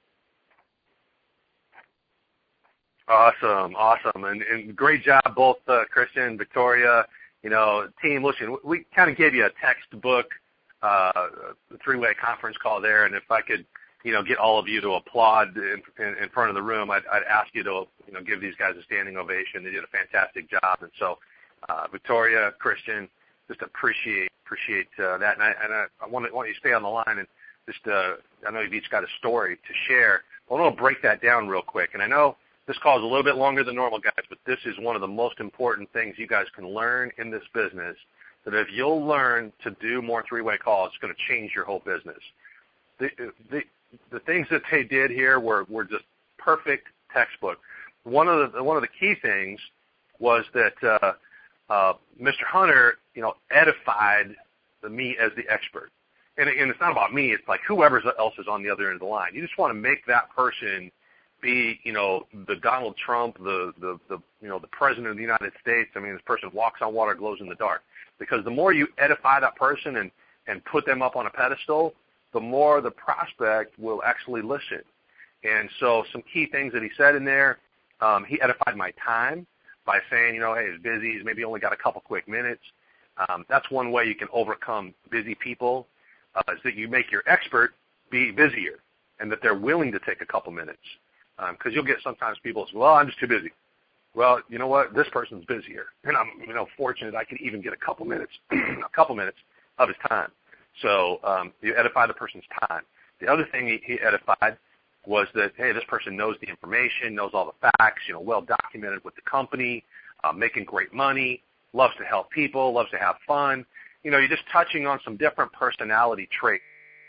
Awesome, awesome. And, and great job, both uh, Christian and Victoria. You know, team, listen, we kind of gave you a textbook Uh, three-way conference call there, and if I could, you know, get all of you to applaud in, in, in front of the room, I'd, I'd ask you to, you know, give these guys a standing ovation. They did a fantastic job, and so uh, Victoria, Christian, just appreciate appreciate uh, that, and I, and I, I want, to, want you to stay on the line and just, uh, I know you've each got a story to share. I want to break that down real quick, and I know this call is a little bit longer than normal, guys, but this is one of the most important things you guys can learn in this business. That if you'll learn to do more three-way calls, it's going to change your whole business. The, the, the things that they did here were, were just perfect textbook. One of the one of the key things was that uh, uh, Mister Hunter, you know, edified the, me as the expert. And, and it's not about me. It's like whoever else is on the other end of the line. You just want to make that person be, you know, the Donald Trump, the, the, the you know, the President of the United States. I mean, this person walks on water, glows in the dark. Because the more you edify that person and, and put them up on a pedestal, the more the prospect will actually listen. And so some key things that he said in there, um, he edified my time by saying, you know, hey, he's busy. He's maybe only got a couple quick minutes. Um, that's one way you can overcome busy people, uh, is that you make your expert be busier and that they're willing to take a couple minutes. Because um, you'll get sometimes people say, well, I'm just too busy. Well, you know what? This person's busier, and I'm, you know, fortunate I could even get a couple minutes, a couple minutes of his time. So um, you edify the person's time. The other thing he, he edified was that, hey, this person knows the information, knows all the facts, you know, well documented with the company, uh, making great money, loves to help people, loves to have fun. You know, you're just touching on some different personality traits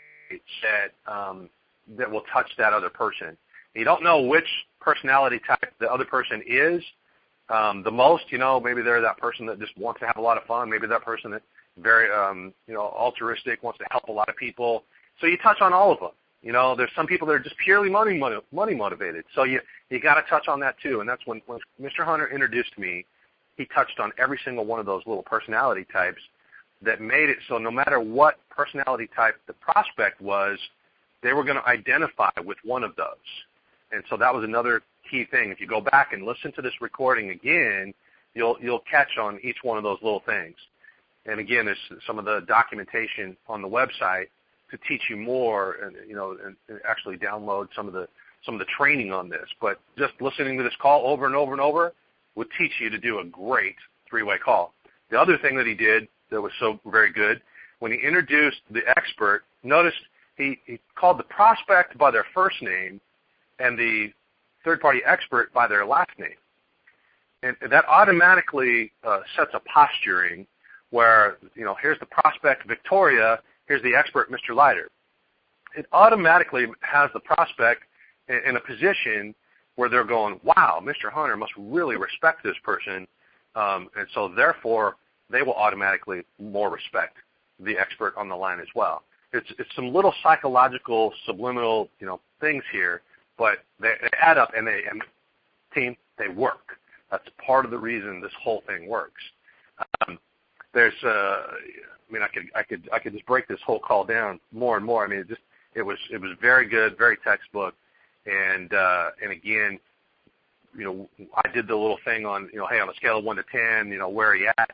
that um, that will touch that other person. You don't know which personality type the other person is um, the most. You know, maybe they're that person that just wants to have a lot of fun. Maybe that person that's very, um, you know, altruistic, wants to help a lot of people. So you touch on all of them. You know, there's some people that are just purely money money motivated. So you you got to touch on that too. And that's when, when Mister Hunter introduced me, he touched on every single one of those little personality types that made it so no matter what personality type the prospect was, they were going to identify with one of those. And so that was another key thing. If you go back and listen to this recording again, you'll you'll catch on each one of those little things. And again, there's some of the documentation on the website to teach you more, and you know, and, and actually download some of the some of the training on this. But just listening to this call over and over and over would teach you to do a great three-way call. The other thing that he did that was so very good, when he introduced the expert, notice he, he called the prospect by their first name and the third-party expert by their last name. And that automatically uh, sets a posturing where, you know, here's the prospect, Victoria, here's the expert, Mister Leiter. It automatically has the prospect in, in a position where they're going, wow, Mister Hunter must really respect this person, um, and so therefore they will automatically more respect the expert on the line as well. It's it's some little psychological, subliminal, you know, things here, but they, they add up, and they and team they work. That's part of the reason this whole thing works. Um, there's, uh, I mean, I could I could I could just break this whole call down more and more. I mean, it just it was it was very good, very textbook, and uh, and again, you know, I did the little thing on, you know, hey, on a scale of one to ten, you know, where are you at?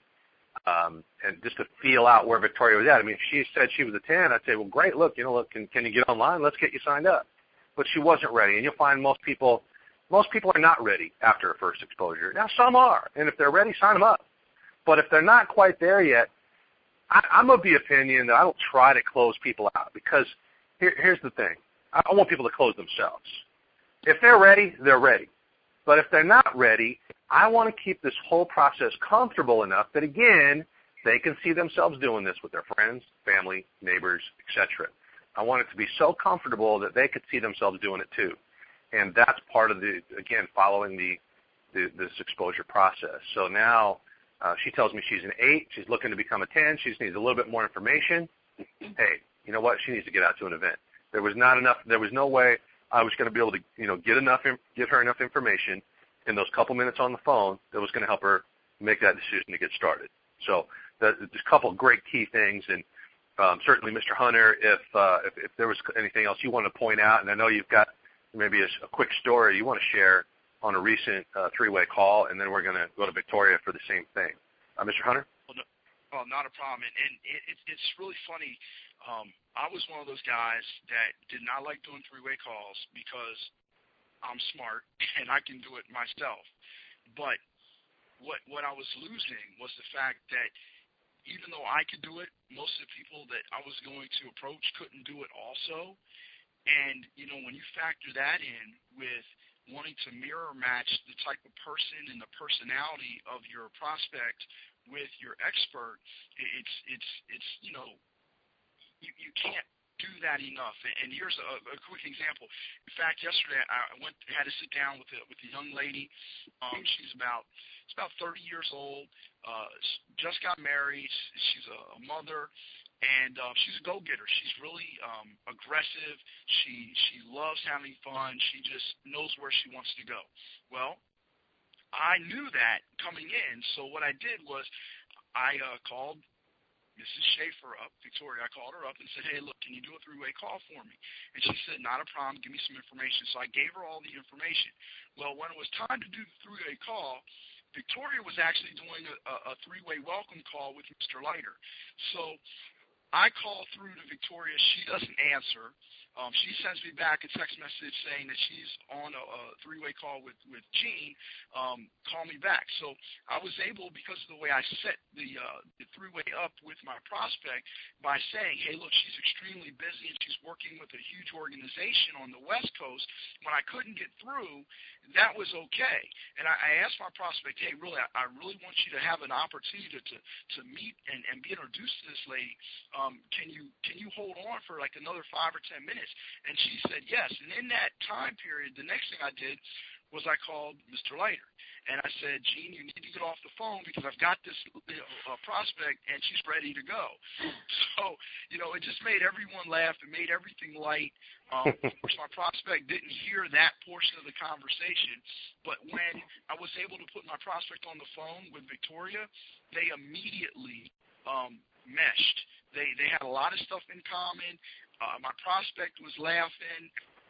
Um, and just to feel out where Victoria was at. I mean, if she said she was a ten, I'd say, well, great, look, you know, look, can, can you get online? Let's get you signed up. But she wasn't ready, and you'll find most people, most people are not ready after a first exposure. Now, some are, and if they're ready, sign them up. But if they're not quite there yet, I, I'm of the opinion that I don't try to close people out, because here, here's the thing. I, I want people to close themselves. If they're ready, they're ready. But if they're not ready, I want to keep this whole process comfortable enough that, again, they can see themselves doing this with their friends, family, neighbors, et cetera. I want it to be so comfortable that they could see themselves doing it too. And that's part of the, again, following the, the this exposure process. So now uh, she tells me she's an eight. She's looking to become a ten. She just needs a little bit more information. Hey, you know what? She needs to get out to an event. There was not enough. There was no way I was going to be able to, you know, get enough, get her enough information in those couple minutes on the phone that was going to help her make that decision to get started. So that, there's a couple of great key things, and um, certainly, Mister Hunter, if, uh, if if there was anything else you want to point out, and I know you've got maybe a, a quick story you want to share on a recent uh, three-way call, and then we're going to go to Victoria for the same thing. Uh, Mister Hunter? Well, no, well, not a problem, and, and it, it, it's really funny. Um, I was one of those guys that did not like doing three-way calls because I'm smart and I can do it myself. But what what I was losing was the fact that even though I could do it, most of the people that I was going to approach couldn't do it also. And, you know, when you factor that in with wanting to mirror match the type of person and the personality of your prospect with your expert, it's, it's, it's you know, you, you can't do that enough. And here's a, a quick example. In fact, yesterday I went had to sit down with a, with a young lady. Um, she's about she's about thirty years old. Uh, just got married. She's a, a mother, and uh, she's a go-getter. She's really um, aggressive. She she loves having fun. She just knows where she wants to go. Well, I knew that coming in. So what I did was I uh, called Missus Schaefer up, Victoria. I called her up and said, hey, look, can you do a three-way call for me? And she said, not a problem. Give me some information. So I gave her all the information. Well, when it was time to do the three-way call, Victoria was actually doing a, a three-way welcome call with Mister Leiter. So I call through to Victoria. She doesn't answer. Um, she sends me back a text message saying that she's on a, a three-way call with, with Gene. Um, call me back. So I was able, because of the way I set the, uh, the three-way up with my prospect, by saying, hey, look, she's extremely busy and she's working with a huge organization on the West Coast. When I couldn't get through, that was okay. And I, I asked my prospect, hey, really, I, I really want you to have an opportunity to, to, to meet and, and be introduced to this lady. Um, can you can you hold on for like another five or ten minutes? And she said yes. And in that time period, the next thing I did was I called Mister Leiter. And I said, Gene, you need to get off the phone because I've got this you know, uh, prospect and she's ready to go. So, you know, it just made everyone laugh. It made everything light. Um, of course, my prospect didn't hear that portion of the conversation. But when I was able to put my prospect on the phone with Victoria, they immediately um, meshed. They, they had a lot of stuff in common. Uh, my prospect was laughing.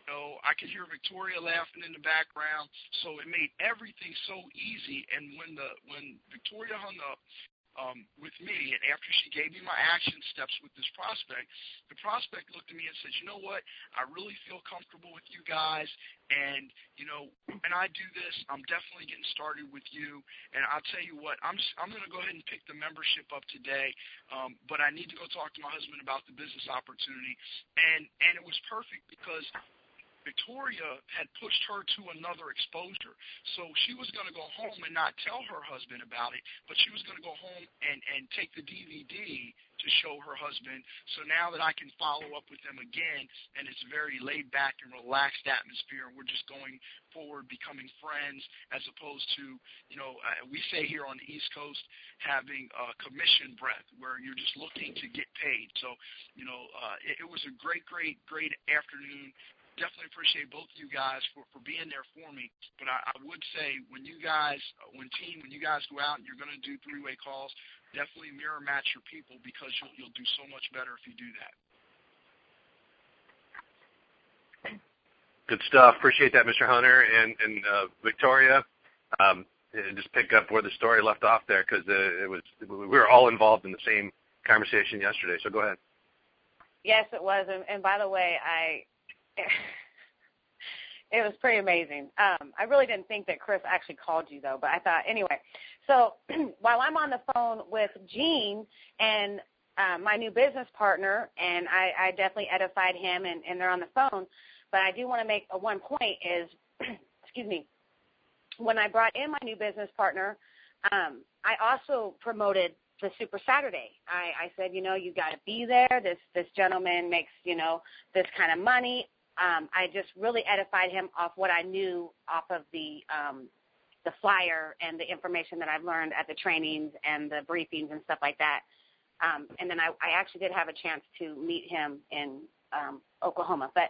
You know, I could hear Victoria laughing in the background, so it made everything so easy. And when the when Victoria hung up um, with me, and after she gave me my action steps with this prospect, the prospect looked at me and said, "You know what? I really feel comfortable with you guys, and you know, when I do this, I'm definitely getting started with you. And I'll tell you what, I'm just, I'm going to go ahead and pick the membership up today, um, but I need to go talk to my husband about the business opportunity." And and it was perfect because Victoria had pushed her to another exposure. So she was going to go home and not tell her husband about it, but she was going to go home and, and take the D V D to show her husband. So now that I can follow up with them again, and it's a very laid back and relaxed atmosphere, and we're just going forward, becoming friends, as opposed to, you know, uh, we say here on the East Coast, having uh, commission breath, where you're just looking to get paid. So, you know, uh, it, it was a great, great, great afternoon. Definitely appreciate both of you guys for, for being there for me. But I, I would say when you guys, when team, when you guys go out and you're going to do three-way calls, definitely mirror match your people, because you'll, you'll do so much better if you do that. Good stuff. Appreciate that, Mister Hunter. And, and uh, Victoria, um, just pick up where the story left off there, because uh, it was we were all involved in the same conversation yesterday. So go ahead. Yes, it was. And, and by the way, I it was pretty amazing. Um, I really didn't think that Chris actually called you, though, but I thought, anyway. So while I'm on the phone with Gene and uh, my new business partner, and I, I definitely edified him, and, and they're on the phone, but I do want to make a one point is, excuse me, when I brought in my new business partner, um, I also promoted the Super Saturday. I, I said, you know, you got to be there. This this gentleman makes, you know, this kind of money. Um, I just really edified him off what I knew off of the um, the flyer and the information that I've learned at the trainings and the briefings and stuff like that. Um, and then I, I actually did have a chance to meet him in um, Oklahoma. But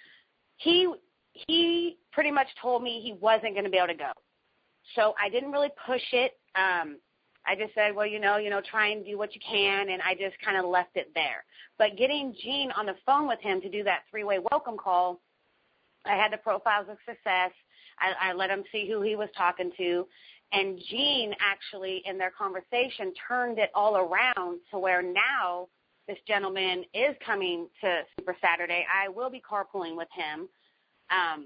he he pretty much told me he wasn't going to be able to go. So I didn't really push it. Um, I just said, well, you know, you know, try and do what you can, and I just kind of left it there. But getting Gene on the phone with him to do that three-way welcome call, I had the profiles of success. I, I let him see who he was talking to, and Gene actually, in their conversation, turned it all around to where now this gentleman is coming to Super Saturday. I will be carpooling with him, um,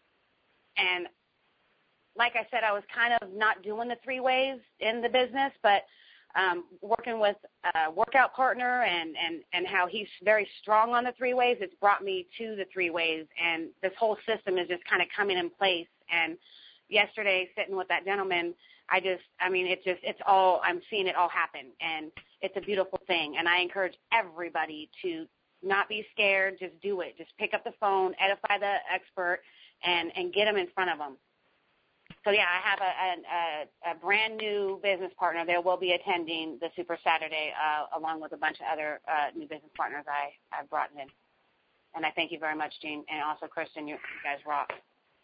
and like I said, I was kind of not doing the three ways in the business, but um, working with a workout partner and, and, and how he's very strong on the three ways, it's brought me to the three ways, and this whole system is just kind of coming in place. And yesterday, sitting with that gentleman, I just, I mean, it just, it's all, I'm seeing it all happen, and it's a beautiful thing. And I encourage everybody to not be scared, just do it. Just pick up the phone, edify the expert, and, and get them in front of them. So, yeah, I have a, a, a brand new business partner. They will be attending the Super Saturday uh, along with a bunch of other uh, new business partners I, I've brought in. And I thank you very much, Gene, and also Kristen. You, you guys rock.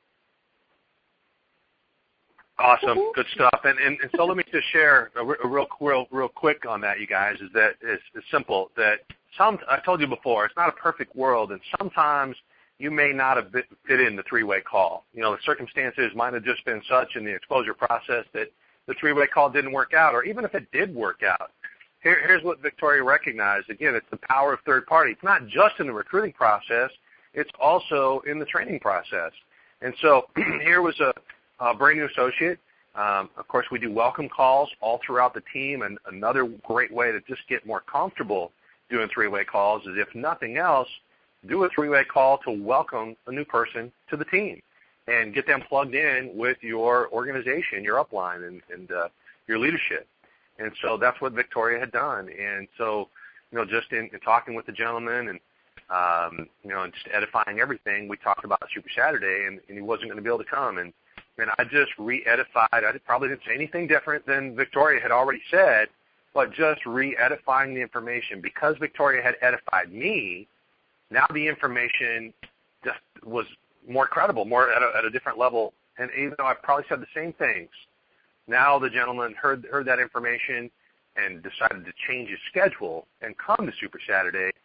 Awesome. Good stuff. And, and, and so let me just share a, a real, real, real quick on that, you guys, is that it's, it's simple. That some, I told you before, it's not a perfect world, and sometimes you may not have fit in the three-way call. You know, the circumstances might have just been such in the exposure process that the three-way call didn't work out, or even if it did work out. Here, here's what Victoria recognized. Again, it's the power of third party. It's not just in the recruiting process. It's also in the training process. And so here was a, a brand new associate. Um, of course, we do welcome calls all throughout the team, and another great way to just get more comfortable doing three-way calls is, if nothing else, do a three-way call to welcome a new person to the team and get them plugged in with your organization, your upline, and, and uh, your leadership. And so that's what Victoria had done. And so, you know, just in, in talking with the gentleman and, um, you know, and just edifying everything, we talked about Super Saturday, and, and he wasn't going to be able to come. And, and I just re-edified. I probably didn't say anything different than Victoria had already said, but just re-edifying the information. Because Victoria had edified me, now the information just was more credible, more at a, at a different level. And even though I probably said the same things, now the gentleman heard heard that information and decided to change his schedule and come to Super Saturday.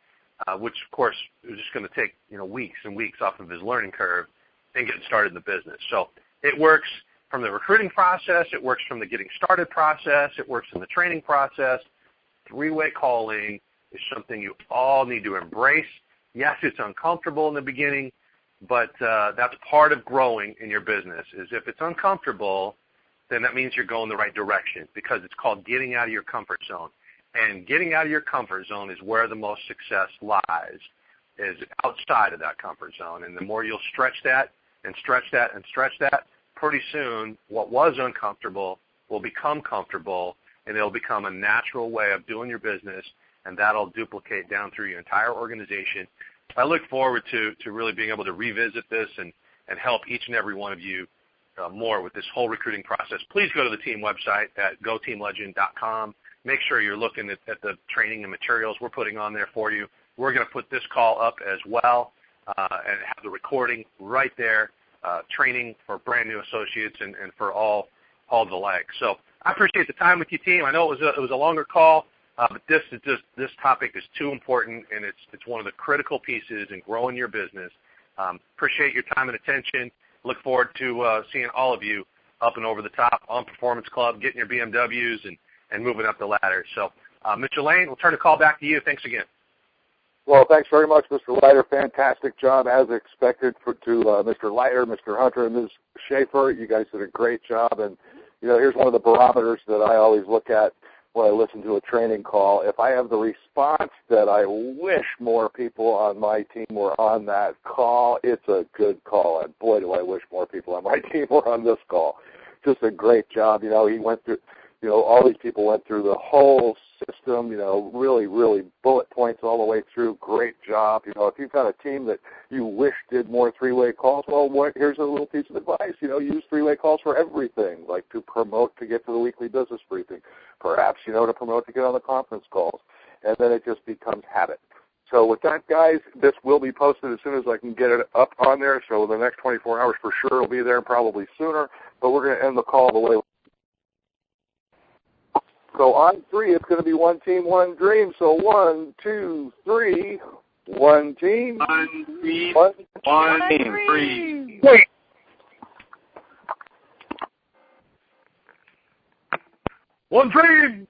uh, which, of course, is just going to take, you know, weeks and weeks off of his learning curve and getting started in the business. So it works from the recruiting process. It works from the getting started process. It works in the training process. Three-way calling is something you all need to embrace. Yes, it's uncomfortable in the beginning, but uh, that's part of growing in your business. Is if it's uncomfortable, then that means you're going the right direction, because it's called getting out of your comfort zone. And getting out of your comfort zone is where the most success lies, is outside of that comfort zone. And the more you'll stretch that and stretch that and stretch that, pretty soon what was uncomfortable will become comfortable, and it'll become a natural way of doing your business, and that'll duplicate down through your entire organization. I look forward to, to really being able to revisit this and, and help each and every one of you uh, more with this whole recruiting process. Please go to the team website at go team legend dot com. Make sure you're looking at, at the training and materials we're putting on there for you. We're going to put this call up as well uh, and have the recording right there, uh, training for brand new associates and, and for all all the like. So I appreciate the time with you, team. I know it was a, it was a longer call, uh, but this is just this topic is too important, and it's it's one of the critical pieces in growing your business. Um, appreciate your time and attention. Look forward to uh, seeing all of you up and over the top on Performance Club, getting your B M Ws and, and moving up the ladder. So, uh, Mister Lane, we'll turn the call back to you. Thanks again. Well, thanks very much, Mister Leiter. Fantastic job, as expected, for, to uh, Mister Leiter, Mister Hunter, and Miz Schaefer. You guys did a great job. And, you know, here's one of the barometers that I always look at when I listen to a training call. If I have the response that I wish more people on my team were on that call, it's a good call. And, boy, do I wish more people on my team were on this call. Just a great job. You know, he went through, you know, all these people went through the whole system, you know, really, really bullet points all the way through. Great job. You know, if you've got a team that you wish did more three-way calls, well, what, here's a little piece of advice. You know, use three-way calls for everything, like to promote to get to the weekly business briefing, perhaps, you know, to promote to get on the conference calls, and then it just becomes habit. So with that, guys, this will be posted as soon as I can get it up on there. So the next twenty-four hours for sure it'll be there, probably sooner, but we're going to end the call the way. So on three, it's going to be one team, one dream. So one, two, three, one team, one dream, one, one team. dream. Wait. One dream.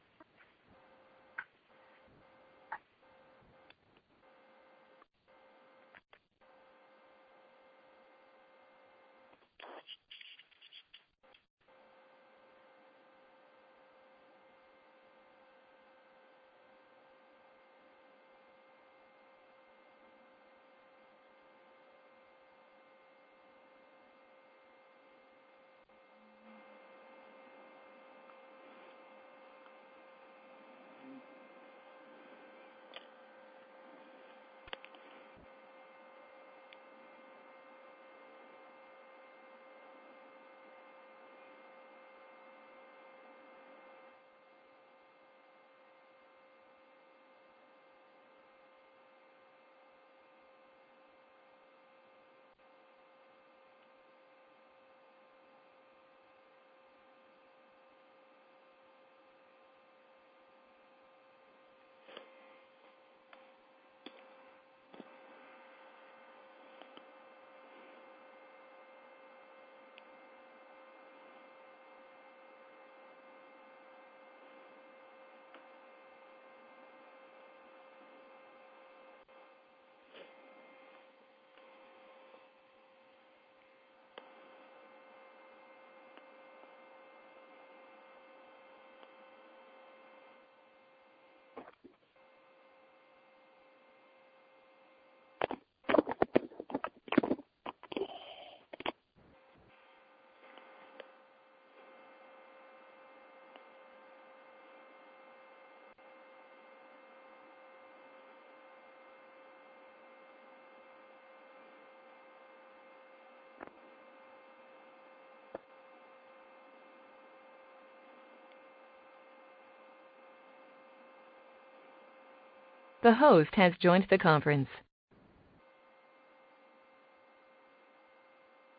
The host has joined the conference.